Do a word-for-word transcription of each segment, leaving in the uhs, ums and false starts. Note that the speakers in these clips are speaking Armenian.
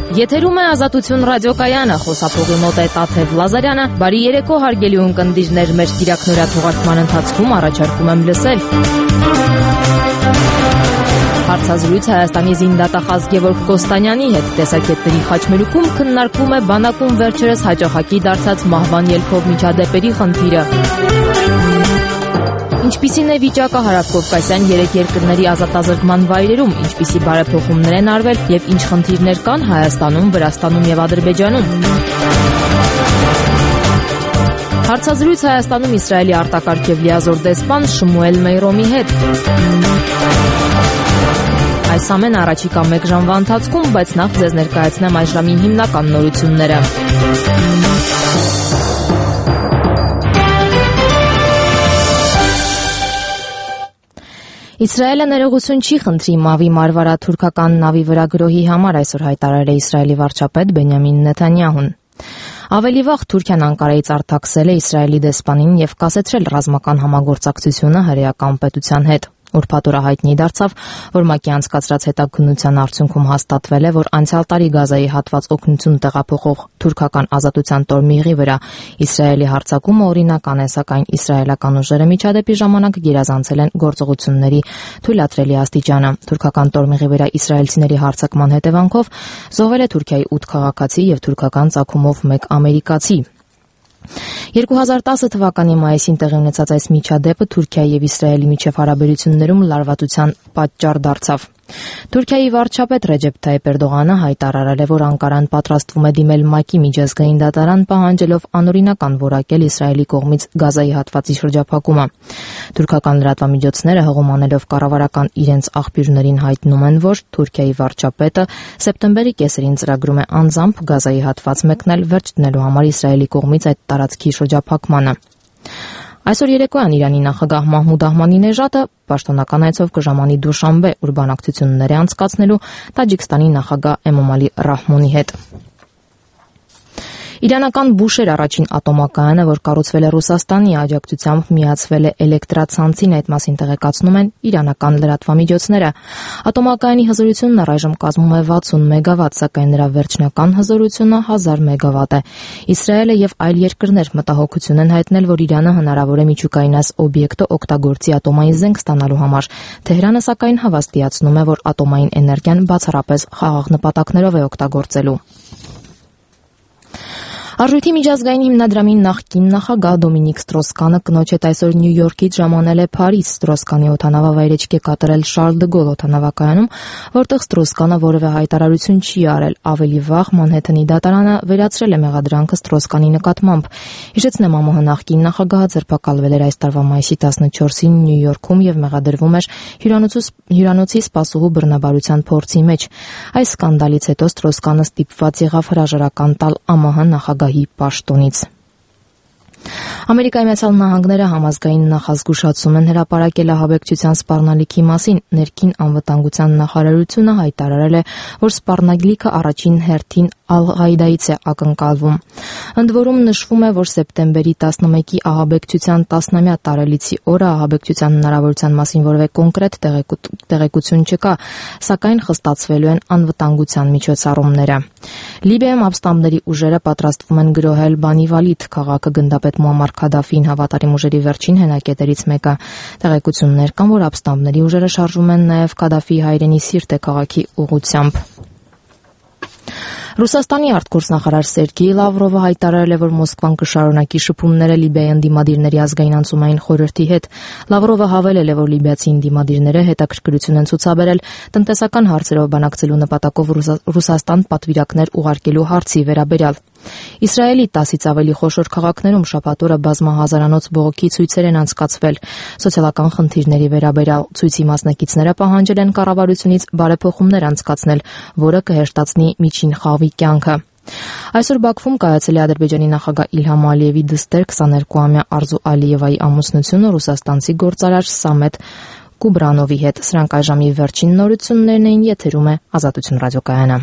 Եթերում է Ազատություն ռադիոկայանը, խոսափողի մոտ է Տաթև Լազարյանը։ Բարի երեկո հարգելի ունկնդիրներ, մեր տիրակնորյա թողարկման ընթացքում առաջարկում եմ լսել հարցազրույց Հայաստանի զինդատախազ Գևորգ Կոստանյանի հետ։ Տեսակետների խաչմերուկում քննարկվում է բանակում վերջերս հաճախակի դարձած մահվան ելքով միջադեպերի խնդիրը։ Ինչպիսին է վիճակը հարավկովկասյան երեք երկրների ազատազրկման վայրերում, ինչպիսի բարեփոխումներ են արվել եւ ինչ խնդիրներ կան Հայաստանում, Վրաստանում եւ Ադրբեջանում։ Հարցազրույց Հայաստանում Իսրայելի արտակարգ եւ լիազոր դեսպան Շմուել Մեյրոմի հետ։ Այս ամենը առաջիկա մեկ ժամվա ընթացքում, բայց նախ ձեզ ներկայացնեմ այս ժամի հիմնական նորությունները։ Իսրայելը ներողություն չի խնդրի Մավի Մարվարա թուրքական նավի վրա գրոհի համար, այսօր հայտարարել է Իսրայելի վարչապետ Բենյամին Նեթանյահուն։ Ավելի վաղ Թուրքիան Անկարայից արձակել է Իսրայելի դեսպանին եւ կասեցրել ռազմական համագործակցությունը հրեական պետության հետ։ Ուրբաթ օրը հայտնի դարձավ, որ ՄԱԿ-ի անցկացրած հետաքննության արդյունքում հաստատվել է, որ անցյալ տարի Գազայի հատված օգնություն տեղափոխող թուրքական ազատության տորմիղի վրա Իսրայելի հարձակումը օրինական է, սակայն իսրայելական ուժերը միջադեպի ժամանակ գերազանցել են գործողությունների թույլատրելի աստիճանը։ Թուրքական տորմիղի վրա իսրայելցիների հարձակման հետևանքով զոհվել է Թուրքիայի ութ քաղաքացի եւ թուրքական ծագումով մեկ ամերիկացի։ երկու հազար տասը թվականի մայիսին տեղի ունեցած այս միջադեպը Թուրքիայի եւ Իսրայելի միջև հարաբերություններում լարվածության պատճառ դարձավ։ Թուրքիայի վարչապետ Ռեջեփ Թայիփ Էրդողանը հայտարարել է, որ Անկարան պատրաստվում է դիմել ՄԱԿ-ի միջազգային դատարան, պահանջելով անօրինական որակել Իսրայելի կողմից Գազայի հատվածի շրջափակումը։ Թուրքական լրատվամիջոցները հղում անելով կառավարական իրենց աղբյուրներին հայտնում են, որ Թուրքիայի վարչապետը սեպտեմբերի կեսերին ծրագրում է անձամբ Գազայի հատված մեկնել վերջ դնելու համար Իսրայելի կողմից այդ տարածքի շրջափակմանը։ Այսօր երեկոյան Իրանի նախագահ Մահմուդ Ահմադինեժադը պաշտոնական այցով կժամանի Դուշանբե, ուր բանակցություններ է անցկացնելու Տաջիկստանի նախագահ Էմոմալի Ռահմոնի հետ։ Իրանական Բուշեր առաջին ատոմակայանը, որ կառուցվել է Ռուսաստանի աջակցությամբ, միացվել է էլեկտրացանցին, այդ մասին տեղեկացնում են իրանական լրատվամիջոցները։ Ատոմակայանի հզորությունն առայժմ կազմում է վաթսուն մեգավատ, սակայն նրա վերջնական հզորությունը հազար մեգավատ է։ Իսրայելը եւ այլ երկրներ մտահոգություն են հայտնել, որ Իրանը հնարավոր է միջուկային այս օբյեկտը օգտագործի ատոմային զենք ստանալու համար։ Թեհրանը սակայն հավաստիացնում է, որ ատոմային էներգիան բացառապես խաղաղ նպատակներով է օգտագործելու։ Արժույթի միջազգային հիմնադրամի նախկին նախագահ Դոմինիկ Ստրոսկանը կնոջ հետ այսօր Նյու Յորքից ժամանել է Փարիզ։ Ստրոսկանի օդանավավայրեջք է կատարել Շարլ դե Գոլ օդանավակայանում, որտեղ Ստրոսկանը որևէ հայտարարություն չի արել։ Ավելի վաղ Մանհեթենի դատարանը վերացրել է մեղադրանքը Ստրոսկանի նկատմամբ։ Հիշեցնեմ, ԱՄՀ նախկին նախագահը ձերբակալվել էր այս տարվա մայիսի տասնչորսին Նյու Յորքում եւ մեղադրվում էր հյուրանոցի սպասուհու բռնաբարության փորձի մեջ։ Այս սկանդալից հետո Ստրոսկանը ստիպված եղավ հրաժարական տալ ԱՄՀ նախագահի պաշտոնից։ Ամերիկայի Միացյալ Նահանգները համազգային նախազգուշացում են հրապարակել ահաբեկչության սպառնալիքի մասին։ Ներքին անվտանգության նախարարությունը հայտարարել է, որ սպառնալիքը առաջին հերթին Ալ-Ղաիդայից է ակնկալվում։ Ընդ որում նշվում է, որ սեպտեմբերի տասնմեկի ահաբեկչության տասնամյա տարելիցի օրը ահաբեկչության հնարավորության մասին որևէ կոնկրետ տեղեկություն չկա, սակայն խստացվելու են անվտանգության միջոցառումները։ Լիբիայում ապստամբների ուժերը պատրաստվում են գրոհել Բանի Վալիդ քաղաքը գնդապետ Մուամար Քադաֆին հավատարիմ ուժերի վերջին հենակետերից մեկը։ Տեղեկություններ կան, որ ապստամբների ուժերը շարժվում են նաև Քադաֆիի հայրենի Սիրտե քաղաքի ուղղությամբ։ Ռուսաստանի արտգործնախարար Սերգեյ Լավրովը հայտարարել է, որ Մոսկվան կշարունակի շփումները Լիբիայի ընդդիմադիրների ազգային անցումային խորհրդի հետ։ Լավրովը հավելել է, որ լիբիացի ընդդիմադիրները հետաքրքրություն են ցուցաբերել տնտեսական հարցերով բանակցելու նպատակով Ռուսաստան պատվիրակներ ուղարկելու հարցի վերաբերյալ։ Իսրայելի տասից ավելի խոշոր քաղաքներում շաբաթ օրը բազմահազարանոց բողոքի ցույցեր են անցկացվել սոցիալական խնդիրների վերաբերյալ։ Ցույցի մասնակիցները պահանջել են կառավարությունից բարեփոխումներ անցկացնել, որը կհեշտացնի միջին խավի կյանքը։ Այսօր Բաքվում կայացել է Ադրբեջանի նախագահ Իլհամ Ալիևի դստեր քսաներկուամյա Արզու Ալիևայի ամուսնությունը ռուսաստանցի գործարար Սամետ Կուբրանովի հետ։ Սրանք այժմի վերջին նորություններն էին, եթերում է Ազատություն ռադիոկայանը։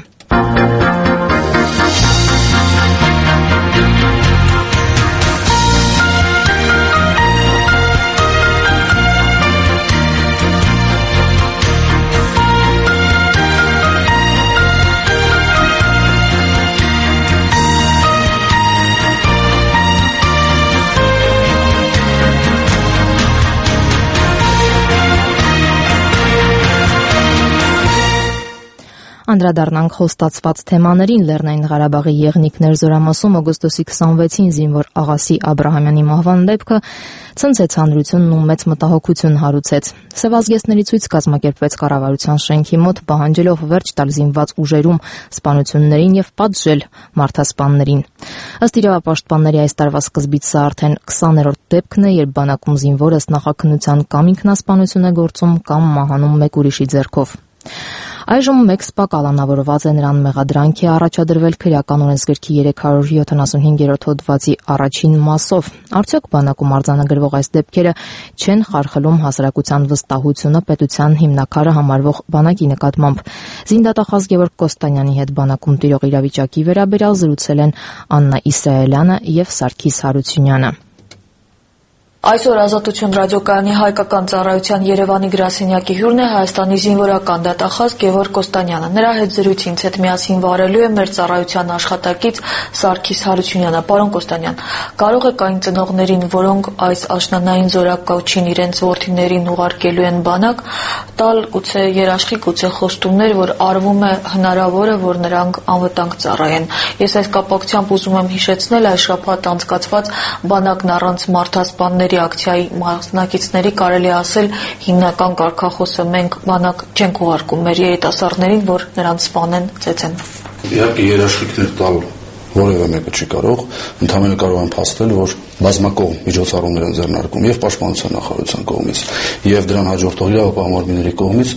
Անդրադառնանք խոստացված թեմաներին. Լեռնային Ղարաբաղի Եղնիկներ զորամասում օգոստոսի քսանվեցին զինվոր Աղասի Աբրահամյանի մահվան դեպքը ցնցեց հանրությունն ու մեծ մտահոգություն հարուցեց։ Սևազգեստների ցույց կազմակերպվեց կառավարության շենքի մոտ, պահանջելով վերջ տալ զինված ուժերում սպանություններին եւ պատժել մարդասպաններին։ Ըստ իրավապաշտպանների այս տարվա սկզբից սա արդեն քսաներորդ դեպքն է, երբ բանակում զինվորը ըստ նախաքննության կամ ինքնասպանություն է գործում, կամ մահանում մեկ ուրիշի ձեռքով։ Այժմ մեկ սպա կալանավորված է, նրան մեղադրանք է առաջադրվել քրեական օրենսգրքի երեք հարյուր յոթանասունհինգերորդ հոդվածի առաջին մասով։ Արդյոք բանակում արձանագրվող այս դեպքերը չեն խարխլում հասարակության վստահությունը պետության հիմնաքարը համարվող բանակի նկատմամբ։ Զինդատախազ Գևորգ Կոստանյանի հետ բանակում տիրող իրավիճակի վերաբերյալ զրուցել են Աննա Իսրայելյանը եւ Սարգիս Հարությունյանը։ Այսօր Ազատություն ռադիոկայանի հայկական ծառայության Երևանի գրասենյակի հյուրն է Հայաստանի զինվորական դատախազ Գևորգ Կոստանյանը։ Նրա հետ զրույցի ինձ հետ միասին վարելու է մեր ծառայության աշխատակից Սարգիս Հարությունյանը։ Պարոն Կոստանյան, կարող եք այն ծնողներին, որոնք այս աշնանային զորակոչին իրենց որդիներին ուղարկելու են բանակ, տալ գուցե երաշխիք, գուցե խոստումներ, որ արվում է հնարավոր է, որ նրանք անվտանգ ծառայեն։ Ես այս կապակցությամբ ուզում եմ հիշեցնել այս շաբաթ անցկացված բանակն առանց մարդասպանների ակցիայի մասնակիցների կարելի ասել հիմնական կարգախոսը մենք բանակ չենք ուղարկում մեր երիտասարդներին, որ նրանց սպանեն, ծեծեն։ Իհարկե երաշխիքներ տալ որևէ մեկը չի կարող, ընդհանրապես կարող են փաստել, որ բազմակողմ միջոցառումներ են ձեռնարկում եւ պաշտպանության նախարարության կողմից, եւ դրան հաջորդող իրավապահ կողմից,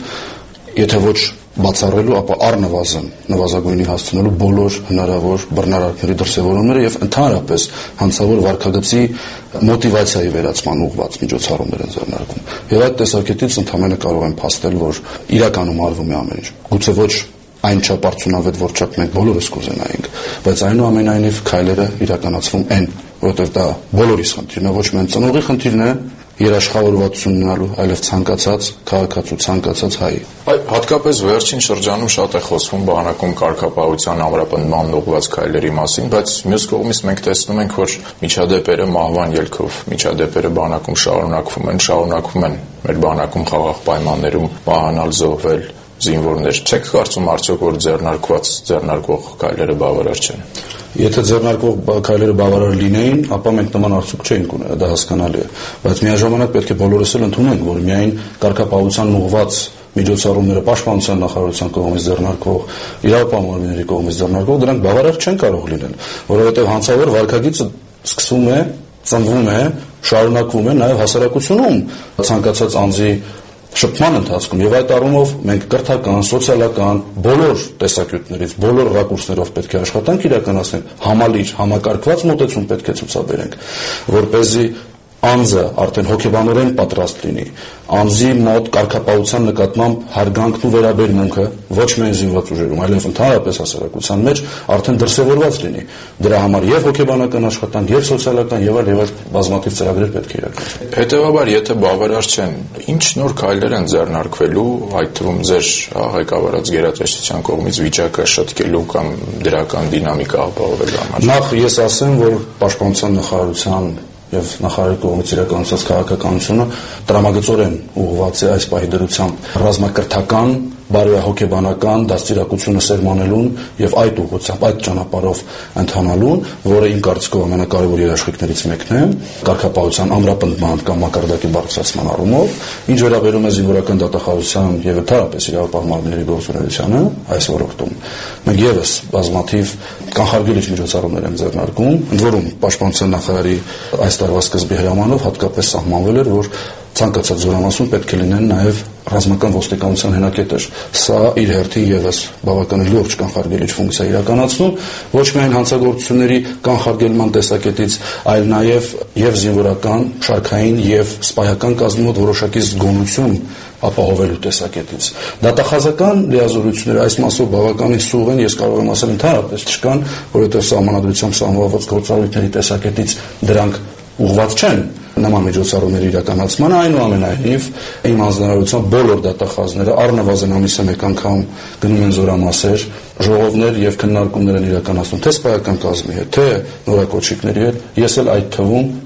եթե ոչ բացառելու, ապա առնվազն նվազագույնի հասցնելու բոլոր հնարավոր բռնարարքների դրսևորումները եւ ընդհանրապես հանցավոր վարքագծի մոտիվացիայի վերացման ուղղված միջոցառումներ են ձեռնարկում։ Եվ այդ տեսակետից ընդհանրապես կարող են փաստել, որ իրականում արվում է ամեն ինչ։ Գուցե ոչ այն չափ արդյունավետ, որ չափ մենք բոլորս կուզենայինք, բայց այնուամենայնիվ քայլերը իրականացվում են, որովհետեւ դա բոլորիս խնդիրն է, ոչ միայն ծնողի խնդիրն է, երաշխավորվածություն ունենալու, այլև ցանկացած քաղաքացու, ցանկացած հայ։ Հատկապես վերջին շրջանում շատ է խոսվում բանակում կարգապահության ամրապնդման ուղղված քայլերի մասին, բայց մյուս կողմից մենք տեսնում ենք, որ միջադեպերը մահվան ելքով, միջադեպերը բանակում շարունակվում են, շարունակվում են մեր բանակում խաղաղ պայմաններում մահանալ, զոհվել զինվորներ։ Չեք կարծում արդյոք, որ ձեռնարկված ձեռնարկող քայլերը բավարար չեն։ Եթե ձեռնարկող քայլերը բավարար լինեին, ապա մենք նման արդյունք չէինք ունենա, դա հասկանալի է, բայց միաժամանակ պետք է բոլորս էլ ընդունենք, որ միայն կարգապահության ուղղված միջոցառումները պաշտպանության նախարարության կողմից ձեռնարկվող, իրավապահ կողմից ձեռնարկվող, դրանք բավարար չեն կարող լինել, որովհետև հանցավոր վարքագիծը սկսվում է, ծնվում է, շարունակվում է նաև հասարակությունում ցանկացած անձի շփման ընթացքում եւ այդ առումով մենք կրթական, սոցիալական բոլոր տեսակետներից, բոլոր ռակուրսներով պետք է աշխատանք իրականացնենք, համալիր, համակարգված մոտեցում պետք է ցուցաբերենք, որպեսզի անձը արդեն հոգեբանորեն պատրաստ լինի, անձի մոտ կարգապահության նկատմամբ հարգանքն ու վերաբերմունքը ոչ միայն զինված ուժերում, այլև ընդհանրապես հասարակության մեջ արդեն դրսևորված լինի։ Դրա համար եւ հոգեբանական աշխատանք, եւ սոցիալական, եւ այլ եւ այլ բազմաթիվ ծրագրեր պետք է իրականացվեն։ Հետևաբար, եթե բավարար չեն, ինչ նոր քայլեր են ձեռնարկվելու, այդ թվում ձեր ղեկավարած գերատեսչության կողմից վիճակը շտկելու կամ դրական դինամիկա ապահովելու համար։ Նախ ես ասեմ, որ պաշտպանության նախարարության եւ նախարարի կողմից իրականացված քաղաքականությունը տրամագծորեն ուղղված է այս պահի դրությամբ ռազմակրթական, բարոյահոգեբանական դաստիարակությունը սերմանելուն եւ այդ ուղղությամբ, այդ ճանապարհով ընթանալուն, որը իմ կարծիքով ամենակարևոր երաշխիքներից մեկն է կարգապահության ամրապնդման կամ մակարդակի բարձրացման առումով, ինչ վերաբերում է զինվորական դատախազության եւ ընդհանրապես իրավապահ մարմինների գործունեությանը այս ոլորտում։ Մենք եւս բազմաթիվ կանխարգելիչ միջոցառումներ ենք ձեռնարկում, ընդ որում պաշտպանության նախարարի այս տարվա սկզբի հրամանով հատկապես սահմանվել էր, որ ցանկացած զորամասում պետք է լինեն նաև ռազմական ոստիկանության հենակետեր։ Սա իր հերթին եւս բավականին լուրջ կանխարգելիչ ֆունկցիա իրականացնում, ոչ միայն հանցագործությունների կանխարգելման տեսակետից, այլ նաև եւ զինվորական, շարքային եւ սպայական կազմի մոտ որոշակի զգոնություն ապահովելու տեսակետից։ Դատախազական լիազորությունները այս մասով բավականին սուղ են, ես կարող եմ ասել ընդհանրապես չկան, որովհետեւ սահմանադրությամբ սահմանված գործառույթների տեսակետից դրանք ուղղված չեն նման միջոցառումների իրականացմանը, այնուամենայնիվ իմ հանձնարարությամբ բոլոր դատախազները առնվազն ամիսը մեկ անգամ գնում են զորամասեր, ժողովներ եւ քննարկումներ են իրականացնում թե սպայական կազմի հետ, թե նորակոչիկների հետ, ես էլ այդ թվում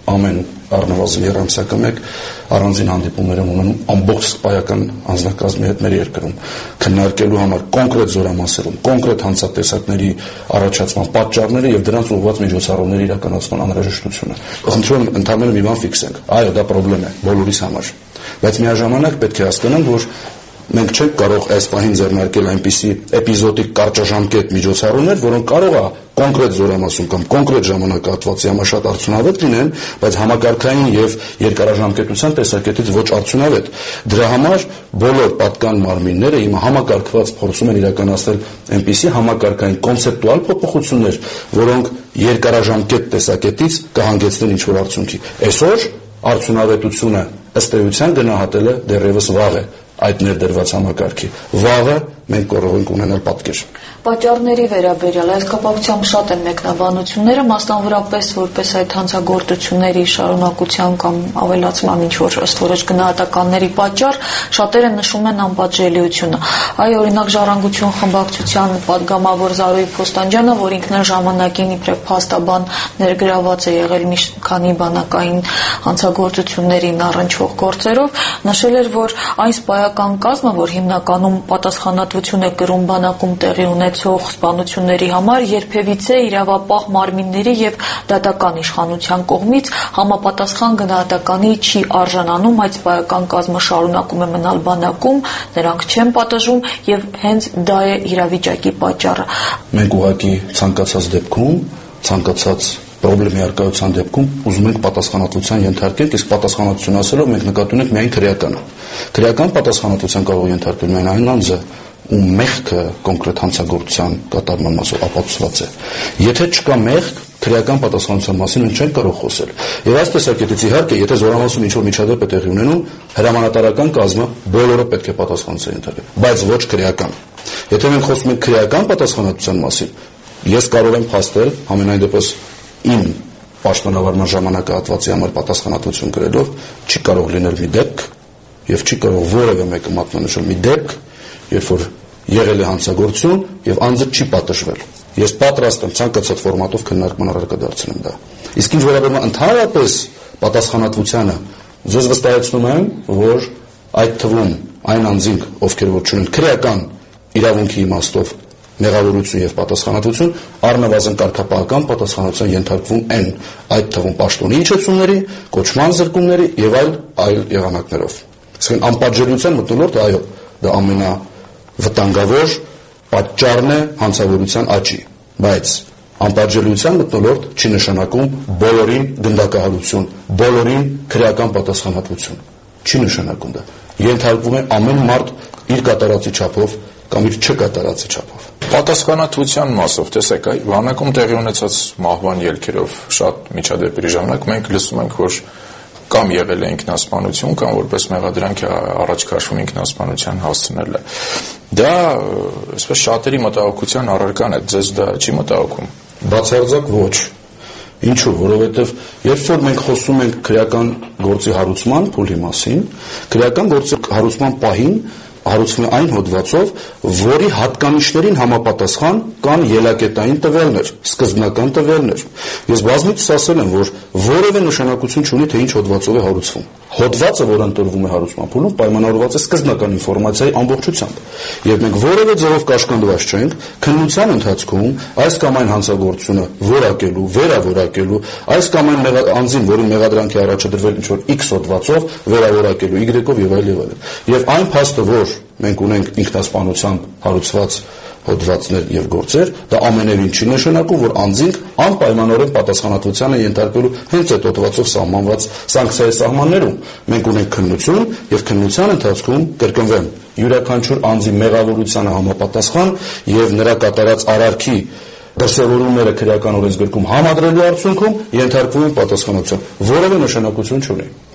ամեն առնվազն երամսյակը մեկ առանձին հանդիպումներ են ունենում ամբողջ սպայական անձնակազմի հետ մեր երկրում քննարկելու համար կոնկրետ զորամասերում, կոնկրետ հանցատեսակների առաջացման պատճառները եւ դրանց ուղղված միջոցառումների իրականացման անհրաժեշտությունը։ Խնդրում եմ ընդհանրապես մի բան ֆիքսենք։ Այո, դա խնդրեմ է բոլորիս համար։ Բայց միաժամանակ պետք է հասկանանք, որ մենք չենք կարող այս պահին ձեռնարկել այնպիսի էպիզոդիկ կարճաժամկետ միջոցառումներ, որոնք կարող է կոնկրետ զորամասում կամ կոնկրետ ժամանակահատվածի համար շատ արդյունավետ լինեն, բայց համակարգային եւ երկարաժամկետության տեսակետից ոչ արդյունավետ։ Դրա համար բոլոր պատկան մարմինները հիմա համակարգված փորձում են իրականացնել այնպիսի համակարգային կոնցեպտուալ փոփոխություններ, որոնք երկարաժամկետ տեսակետից կհանգեցնեն ինչ-որ արդյունքի։ Այսօր արդյունավետությունը ըստ էության գնահատելը դեռևս վաղ է այդ ներդրված համակարգի։ Վաղը մենք կարող ենք ունենալ պատկեր։ Պատճառների վերաբերյալ այս կապակցությամբ շատ են մեկնաբանությունները, մասնավորապես որպես այդ հանցագործությունների շարունակության կամ ավելացման ինչ-որ ըստ որոշ գնահատականների պատճառ, շատերը նշում են անպատժելիությունը։ Այ օրինակ Ժառանգություն խմբակցության պատգամավոր Զարուհի Փոստանջյանը, որ ինքն էլ ժամանակին իբրև փաստաբան ներգրաված է եղել մի քանի բանակային հանցագործություններին առնչվող գործերով, նշել էր, որ այն սպայական կազմը, որ հիմնականում պատասխանատվություն է կրում բանակում տեղի ունեցող սպանությունների համար, երբևիցե իրավապահ մարմինների եւ դատական իշխանության կողմից համապատասխան գնահատականի չի արժանանում, այդ սպայական կազմը շարունակում է մնալ բանակում, նրանք չեն պատժում եւ հենց դա է իրավիճակի պատճառը։ Մենք ուղղակի ցանկացած դեպքում, ցանկացած պրոբլեմի արկայության դեպքում ուզում ենք պատասխանատվության ենթարկել, իսկ պատասխանատվություն ասելով մենք նկատի ունենք միայն քրեականը։ Քրեական պատասխանատվության կարող ենթարկել միայն այն անձը, ում մեղքը կոնկրետ հանցագործության կատարման մասով ապացուցված է։ Եթե չկա մեղք, քրեական պատասխանատվության մասին մենք չենք կարող խոսել։ Եվ այս տեսակետից իհարկե, եթե զորամասում ինչ-որ միջադեպ է տեղի ունենում, հրամանատարական կազմը բոլորը պետք է պատասխանատվության ենթարկել, բայց ոչ քրեական։ Եթե մենք խոսում ենք քրեական պատասխանատվության մասին, ես կարող եմ փաստել համենայն դեպս իմ պաշտոնավարման ժամանակահատվածի համար պատասխանատվություն կրելով չի կարող լինել մի դեպք եւ չի կարող որևէ մեկը մատնանշել մի դեպք, երբ որ եղել է հանցագործություն եւ անձը չի պատժվել։ Ես պատրաստ եմ ցանկացած ֆորմատով քննարկման առարկա դարձնել դա։ Իսկ ինչ վերաբերում է ընդհանրապես պատասխանատվությանը, ձեզ վստահեցնում եմ, որ այդ թվում այն անձինք, ովքեր որ չունեն քրեական իրավունքի իմաստով մեղավորություն եւ պատասխանատվություն, առնվազն կարգապահական պատասխանատվության ենթարկվում են, այդ թվում պաշտոնի իջեցումների, կոչման զրկումների եւ այլ այլ եղանակներով։ Իսկ անպատժելիության մթնոլորտը, այո, դա ամենավտանգավոր պատճառն է հանցավորության աճի, բայց անպատժելիության մթնոլորտ չի նշանակում բոլորին գնդակահարություն, բոլորին քրեական պատասխանատվություն։ Չի նշանակում դա։ Ենթարկվում է ամեն մարդ իր կատարածի չափով կամ իր չկատարածի չափով։ Պատասխանատվության մասով, տեսեք, այ բանակում տեղի ունեցած մահվան ելքերով շատ միջադեպերի ժամանակ մենք լսում ենք, որ կամ եղել է ինքնասպանություն, կամ որպես մեղադրանք առաջ քաշվում ինքնասպանության հասցնելը։ Դա այսպես շատերի մտահոգության առարկան է, ձեզ դա չի մտահոգում։ Բացարձակ ոչ։ Ինչու՞, որովհետև երբ որ մենք խոսում ենք քրեական գործի հարուցման փուլի մասին, քրեական գործի հարուցման պահին հարուցվում է այն հոդվածով, որի հատկանիշներին համապատասխան կան ելակետային տվյալներ, սկզբնական տվյալներ։ Ես բազմիցս ասել եմ, որ որևէ նշանակություն չունի, թե ինչ հոդվածով է հարուցվում։ Հոդվածը, որ ընտրվում է հարուցման փուլում, պայմանավորված է սկզբնական ինֆորմացիայի ամբողջությամբ։ Եվ մենք որևէ ձևով կաշկանդված չենք քննության ընթացքում այս կամ այն հանցագործությունը որակելու, վերավորակելու, այս կամ այն անձին, որին մեղադրանք է առաջադրվել ինչ-որ X հոդվածով, վերավորակելու Y-ով եւ այլ եւ այլ։ Եվ այն փաստը, որ մենք ունենք ինքնասպանությամբ հարուցված հոդվածներ եւ գործեր, դա ամենևին չի նշանակում, որ անձինք անպայմանորեն պատասխանատվության են ենթարկվելու հենց այդ հոդվածով սահմանված սանկցիայի սահմաններում։ Մենք ունենք քննություն եւ քննության ընթացքում կրկնվեմ յուրաքանչյուր անձի մեղավորությանը համապատասխան եւ նրա կատարած արարքի դրսևորումները քրեական օրենսգրքում համադրելու արդյունքում ենթարկվում են պատասխանատվության։ Որևէ նշանակություն չունի։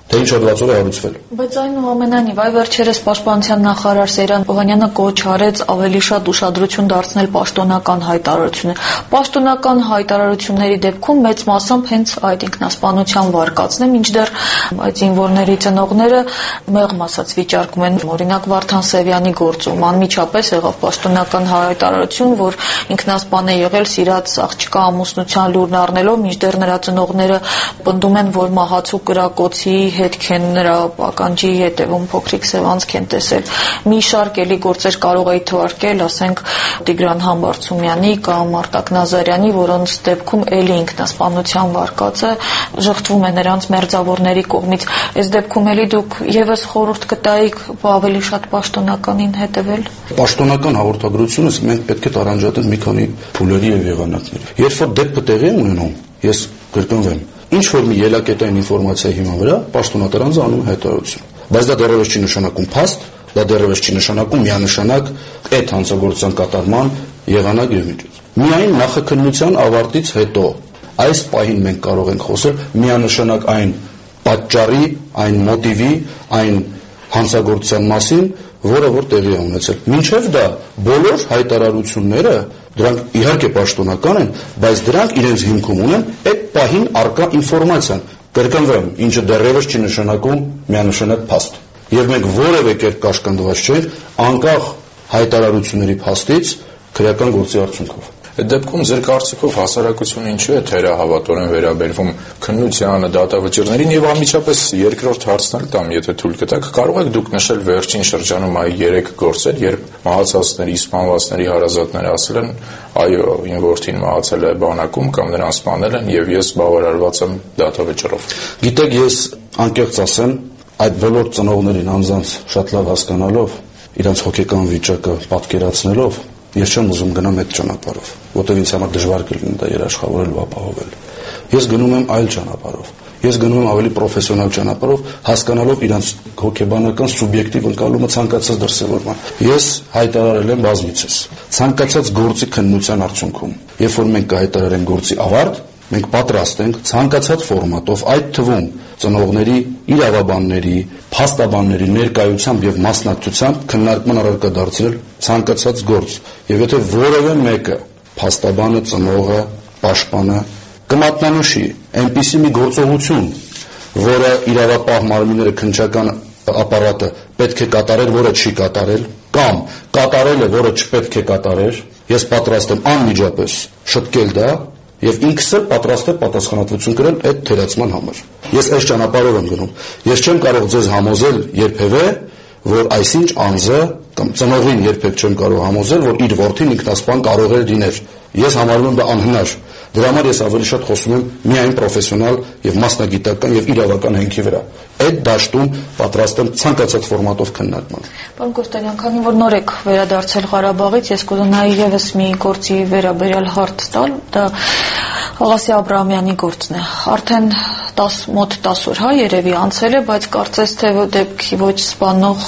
թե ինչ հոդվածով է հարուցվել։ Բայց այնուամենայնիվ, այ վերջերս Պաշտպանության նախարար Սեյրան Օհանյանը կոչ արեց ավելի շատ ուշադրություն դարձնել պաշտոնական հայտարարությունը։ Պաշտոնական հայտարարությունների դեպքում մեծ մասամբ հենց այդ ինքնասպանության վարկածն է, մինչդեռ այդ զինվորների ծնողները մեղմ ասած վիճարկում են։ Օրինակ Վարդան Սևյանի գործում անմիջապես եղավ պաշտոնական հայտարարություն, որ ինքնասպան է եղել սիրած աղջկա ամուսնության լուրն առնելով, մինչդեռ նրա ծնողները պնդում են, որ մահացու կրակոցի հետք են նրա ականջի հետևում փոքրիկ սևանցք են տեսել։ Մի շարք էլի գործեր կարող էի թվարկել, ասենք Տիգրան Համբարձումյանի կամ Արտակ Նազարյանի, որոնց դեպքում էլի ինքնասպանության վարկածը ժխտվում է նրանց մերձավորների կողմից։ Այս դեպքում էլի դուք եւս խորհուրդ կտայիք ավելի շատ պաշտոնականին հետևել։ Պաշտոնական հաղորդագրությունից մենք պետք է տարանջատենք մի քանի փուլերի եւ եղանակների։ Երբ որ դեպքը տեղի է ունենում, ես կրկնվեմ, ինչ որ մի ելակետային ինֆորմացիայի հիման վրա պաշտոնատարանձը անում է հայտարարություն։ Բայց դա դեռևս չի նշանակում փաստ, դա դեռևս չի նշանակում միանշանակ այդ հանցագործության կատարման եղանակ եւ միջոց։ Միայն նախաքննության ավարտից հետո այս պահին մենք կարող ենք խոսել միանշանակ այն պատճառի, այն մոտիվի, այն հանցագործության մասին, որը որ տեղի է ունեցել։ Մինչև դա բոլոր հայտարարությունները դրանք իհարկե պաշտոնական են, բայց դրանք իրենց հիմքում ունեն այդ պահին արկա ինֆորմացիան։ Կրկնվեմ, ինչը դեռևս չի նշանակում միանշանակ փաստ։ Եվ մենք որևէ կերպ կաշկանդված չենք անկախ հայտարարությունների փաստից քրեական գործի արդյունքով։ Այդ դեպքում ձեր կարծիքով հասարակությունը ինչու է թերահավատորեն վերաբերվում քննությանը, դատավճիռներին եւ անմիջապես երկրորդ հարցն էլ տամ, եթե թույլ կտաք, կարող եք դուք նշել վերջին շրջանում այ երեք գործեր, երբ մահացածների, սպանվածների հարազատները ասել են, այո, իմ որդին մահացել է բանակում կամ նրան սպանել են եւ ես բավարարված եմ դատավճիռով։ Գիտեք, ես անկեղծ ասեմ, այդ բոլոր ծնողներին անձանց շատ լավ հասկանալով, իրենց հոգեկան վիճակը պատկերացնելով, ես չեմ ուզում գնամ այդ ճանապարհով, որտեղ ինձ համար դժվար կլինի դա երաշխավորել ու ապահովել։ Ես գնում եմ այլ ճանապարհով։ Ես գնում եմ ավելի պրոֆեսիոնալ ճանապարհով, հասկանալով իրենց հոգեբանական սուբյեկտիվ ընկալումը ցանկացած դրսևորման։ Ես հայտարարել եմ բազմիցս ցանկացած գործի քննության արդյունքում, երբ որ մենք կհայտարարենք գործի ավարտ, մենք պատրաստ ենք ցանկացած ֆորմատով, այդ թվում ծնողների, իրավաբանների, փաստաբանների ներկայությամբ եւ մասնակցությամբ քննարկման առարկա դարձնել ցանկացած գործ։ Եվ եթե որևէ մեկը, փաստաբանը, ծնողը, պաշտպանը կմատնանշի այնպիսի մի գործողություն, որը իրավապահ մարմինները քննչական ապարատը պետք է կատարել, որը չի կատարել, կամ կատարել է, որը չպետք է կատարեր, ես պատրաստ եմ անմիջապես շտկել դա եւ ինքս էլ պատրաստ եմ պատասխանատվություն կրել այդ թերացման համար։ Ես այս ճանապարհով եմ գնում։ Ես չեմ կարող ձեզ համոզել երբևէ, որ այսինչ անձը կամ ծնողին երբեք չեմ կարող համոզել, որ իր որդին ինքնասպան կարող է լինել։ Ես համարում եմ դա անհնար։ Դրա համար ես ավելի շատ խոսում եմ միայն պրոֆեսիոնալ եւ մասնագիտական եւ իրավական հենքի վրա։ Այդ դաշտում պատրաստ եմ ցանկացած ֆորմատով քննարկման։ Պարոն Կոստանյան, քանի որ նոր եք վերադարձել Ղարաբաղից, ես կուզենայի եւս մի գործի վերաբերյալ հարց տալ, դա Աղասի Աբրահամյանի գործն է։ Արդեն տասը մոտ տասը օր հա երևի անցել է, բայց կարծես թե դեպքի ոչ սպանող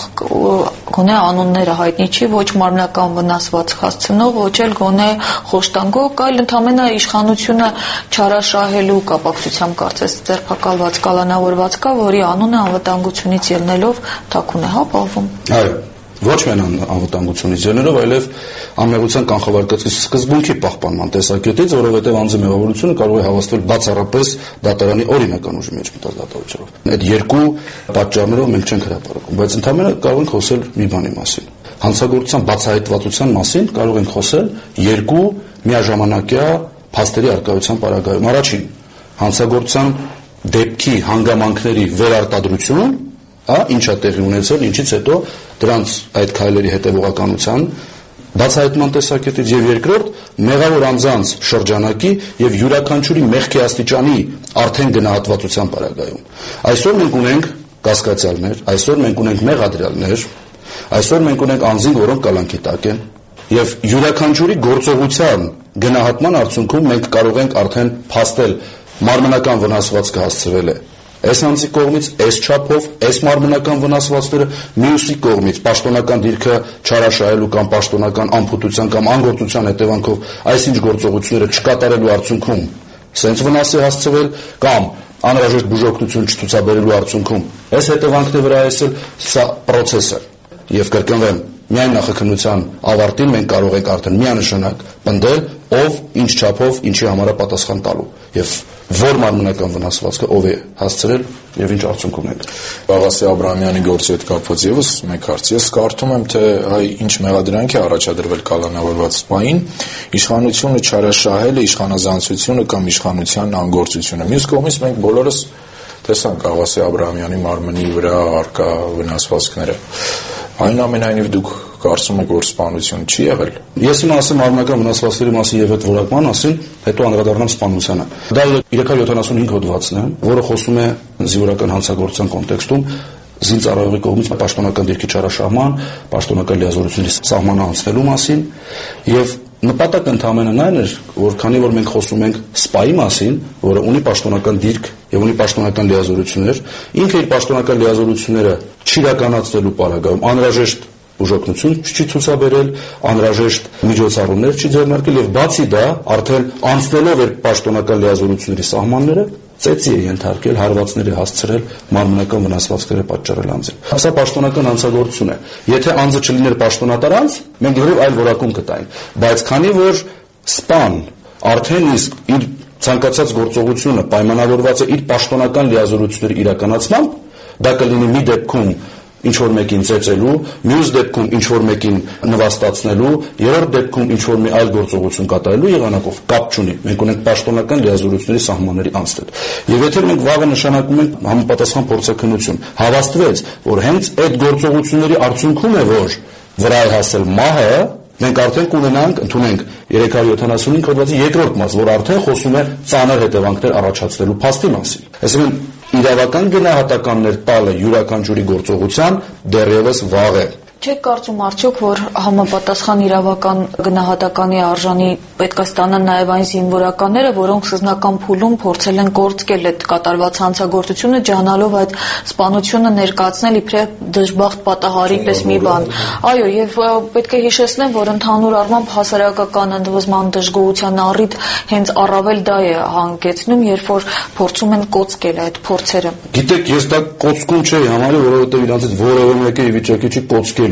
գոնե անունները հայտնի չի, ոչ մարմնական վնասված հասցնող, ոչ էլ գոնե խոշտանգող, այլ ընդհանրապես իշխանությունը չարաշահելու կապակցությամբ կարծես ձերբակալված կալանավորված կա, որի անունը անվտանգությունից ելնելով թաքուն է, հա, պահվում։ Այո, ոչ միայն անվտանգությունից ելնելով, այլև անմեղության կանխավարկածի սկզբունքի պահպանման տեսակետից, որովհետև անձի մեղավորությունը կարող է հավաստվել բացառապես դատարանի օրինական ուժի մեջ մտած դատավճիռով։ Այդ երկու պատճառներով մենք չենք հրապարակում, բայց ընդհանրապես կարող ենք խոսել մի բանի մասին։ Հանցագործության բացահայտվածության մասին կարող ենք խոսել երկու միաժամանակյա փաստերի արկայության պարագայում։ Առաջին, հանցագործության դեպքի հանգամանքների վերարտադրություն, հա, ինչա տեղի ունեցել, ինչից հետո դրանց այդ քայլերի հետևողականության բացահայտման տեսակետից, եւ երկրորդ, մեղավոր անձանց շրջանակի եւ յուրաքանչյուրի մեղքի աստիճանի արդեն գնահատվածության պարագայում։ Այսօր մենք ունենք կասկածյալներ, այսօր մենք ունենք մեղադրյալներ, այսօր մենք ունենք անձին, որոնք կալանքի տակ են, եւ յուրաքանչյուրի գործողության գնահատման արդյունքում մենք կարող ենք արդեն փաստել մարմնական վնասվածքը հասցրել է այս անձի կողմից, այս չափով, այս մարմնական վնասվածքները մյուսի կողմից պաշտոնական դիրքը չարաշահելու կամ պաշտոնական անփութության կամ անգործության հետևանքով այսինչ գործողությունները չկատարելու արդյունքում սենց վնասի հասցվել կամ անհրաժեշտ բուժօգնություն չցուցաբերելու արդյունքում այս հետևանքների վրա այսել սա process է եւ կրկնվեմ միայն նախաքննության ավարտին մենք կարող ենք արդեն միանշանակ պնդել ով ինչ չափով ինչի համար է պատասխան տալու եւ որ մարմնական վնասվածքը ով է հասցրել եւ ինչ արդյունք ունենք։ Ղազի Աբրահամյանի գործի հետ կապված եւս մեկ հարց։ Ես կարդում եմ, թե հայ ինչ մեղադրանք է առաջադրվել կալանավորված պահին, իշխանությունը չարաշահել է իշխանազանցությունը կամ իշխանության անգործությունը։ Մյուս կողմից մենք բոլորս տեսանք Ղազի Աբրահամյանի մարմնի վրա արկա վնասվածքները։ Այնուամենայնիվ դուք կարծում եք, որ սպանություն չի եղել։ Ես իմ ասեմ մարմնական վնասվածքների մասին եւ այդ որակման մասին, հետո անդրադառնամ սպանությանը։ Դա երեք հարյուր յոթանասունհինգ հոդվածն է, որը խոսում է զինվորական հանցագործության կոնտեքստում զինծառայողի կողմից պաշտոնական դիրքի չարաշահման, պաշտոնական լիազորությունների սահմանահանցնելու մասին եւ նպատակը ընդհանրապես այն էր, որ քանի որ մենք խոսում ենք սպայի մասին, որը ունի պաշտոնական դիրք եւ ունի պաշտոնական լիազորություններ, ինքը իր պաշտոնական լիազորությունները չիրականացնելու պարագայում անհրաժեշտ բուժօգնություն չի ցուցաբերել, անհրաժեշտ միջոցառումներ չի ձեռնարկել եւ բացի դա արդեն անցնելով էր պաշտոնական լիազորությունների սահմանները ծեծի է ենթարկել, հարվածների հասցրել, մարմնական վնասվածքներ է պատճառել անձին։ Սա պաշտոնական հանցագործություն է։ Եթե անձը չլիներ պաշտոնատար անձ, մենք լրիվ այլ որակում կտայինք, բայց քանի որ սպան արդեն իսկ իր ցանկացած գործողությունը պայմանավորված է իր պաշտոնական լիազորությունների իրականացմամբ, դա կլինի մի դեպքում ինչ որ մեկին ծեծելու, մյուս դեպքում ինչ որ մեկին նվաստացնելու, երրորդ դեպքում ինչ որ մի այլ գործողություն կատարելու եղանակով կապ չունի։ Մենք ունենք պաշտոնական լիազորությունների սահմանների անցնել։ Եվ եթե մենք վաղը նշանակում ենք համապատասխան փորձաքննություն, հավաստվեց, որ հենց այդ գործողությունների արդյունքում է, որ վրա է հասել մահը, մենք արդեն կունենանք, ընդունենք երեք հարյուր յոթանասունհինգ հոդվածի երկրորդ մաս, որ արդեն խոսում է ծանր հետևանքներ առաջացնելու փաստի մասին։ Այսինքն իրավական գնահատականներ տալը յուրաքանչյուրի գործողության դեռևս վաղ է։ Չեք կարծում արդյոք, որ համապատասխան իրավական գնահատականի արժանի պետք է ստանան նաև այն զինվորականները, որոնք սկզբնական փուլում փորձել են կորցնել այդ կատարված հանցագործությունը, ջանալով այդ սպանությունը ներկայացնել իբրև դժբախտ պատահարի պես մի բան։ Այո, եւ պետք է հիշեցնեմ, որ ընդհանուր առմամբ հասարակական ընդվզման դժգոհության առիթ հենց առավել դա է հանգեցնում, երբ որ փորձում են կոծկել այդ փորձերը։ Գիտեք, ես դա կոծկուն չէի համարի, որովհետեւ իրանցից որևէ մեկը ի վիճակի չի կոծկել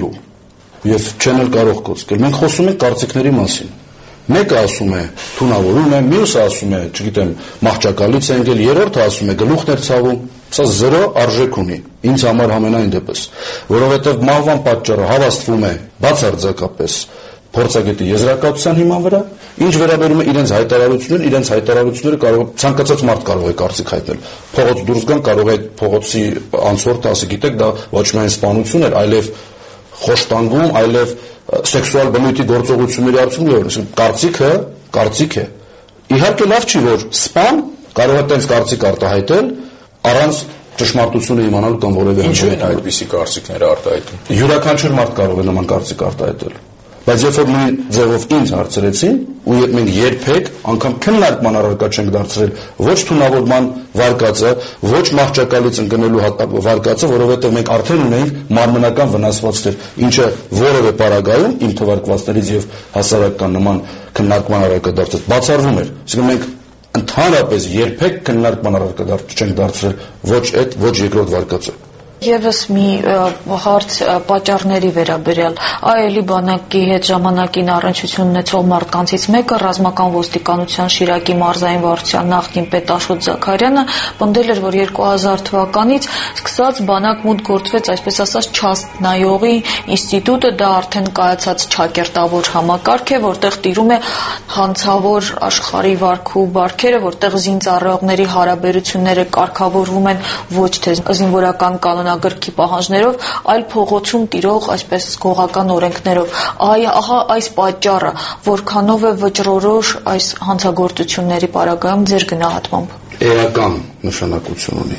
եւ չեն էլ կարող կոծկել։ Մենք խոսում ենք կարծիքների մասին։ Մեկը ասում է թունավորում է, մյուսը ասում է, չգիտեմ, մահճակալից է ընկել, երրորդը ասում է գլուխներ ցավում։ Սա զրո արժեք ունի ինձ համար համենայն դեպս, որովհետեւ մահվան պատճառը հավաստվում է բացարձակապես փորձագետի եզրակացության հիման վրա, ինչ վերաբերում է իրենց հայտարարություններին, իրենց հայտարարությունները կարող ցանկացած մարդ կարող է կարծիք հայտնել։ Փողոց դուրս գան, կարող է փողոցի անցորդը ասի, գիտեք, դա ոչ միայն սպանություն էր, այլև խոշտանգում, այլև սեքսուալ բնույթի գործողությունների արդյունքում կարծիքը, կարծիք է։ Իհարկե լավ չի, որ սպան կարող է տենց կարծիք արտահայտել առանց ճշմարտությունը իմանալու կամ որևէ ինչու են այդպիսի կարծիքները արտահայտում։ Յուրաքանչյուր մարդ կարող է նման կարծիք արտահայտել։ Բայց երբ որ նույն ձևով ինձ հարցրեցին, ու երբ մենք երբեք անգամ քննարկման առարկա չենք դարձրել ոչ թունավորման վարկածը, ոչ մահճակալից ընկնելու վարկածը, որովհետև մենք արդեն ունենք մարմնական վնասվածքներ, ինչը որևէ պարագայում իմ թվարկվածներից եւ հասարակական նման քննարկման առարկա դարձած բացառվում էր։ Այսինքն մենք ընդհանրապես երբեք քննարկման առարկա չենք դարձրել ոչ այդ, ոչ երկրորդ վարկածը։ Եվս մի հարց պատճառների վերաբերյալ այելի բանակի հետ ժամանակին առնչություն ունեցող մարդկանցից մեկը ռազմական ոստիկանության Շիրակի մարզային վարչության նախկին պետ Աշոտ Զաքարյանը պնդել էր, որ երկու հազար թվականից սկսած բանակ մուտք գործվեց, այսպես ասած, չաստնայողի ինստիտուտը, դա արդեն կայացած չակերտավոր համակարգ է, որտեղ տիրում է հանցավոր աշխարհի վարքու բարքերը, որտեղ զինծառայողների հարաբերությունները կարգավորվում են ոչ թե զինվորական կանոն գրքի պահանջներով, այլ փողոցում տիրող այսպես գողական օրենքներով։ Այ ահա այս պատճառը որքանով է վճռորոշ այս հանցագործությունների պարագայում ձեր գնահատմամբ։ Էական նշանակություն ունի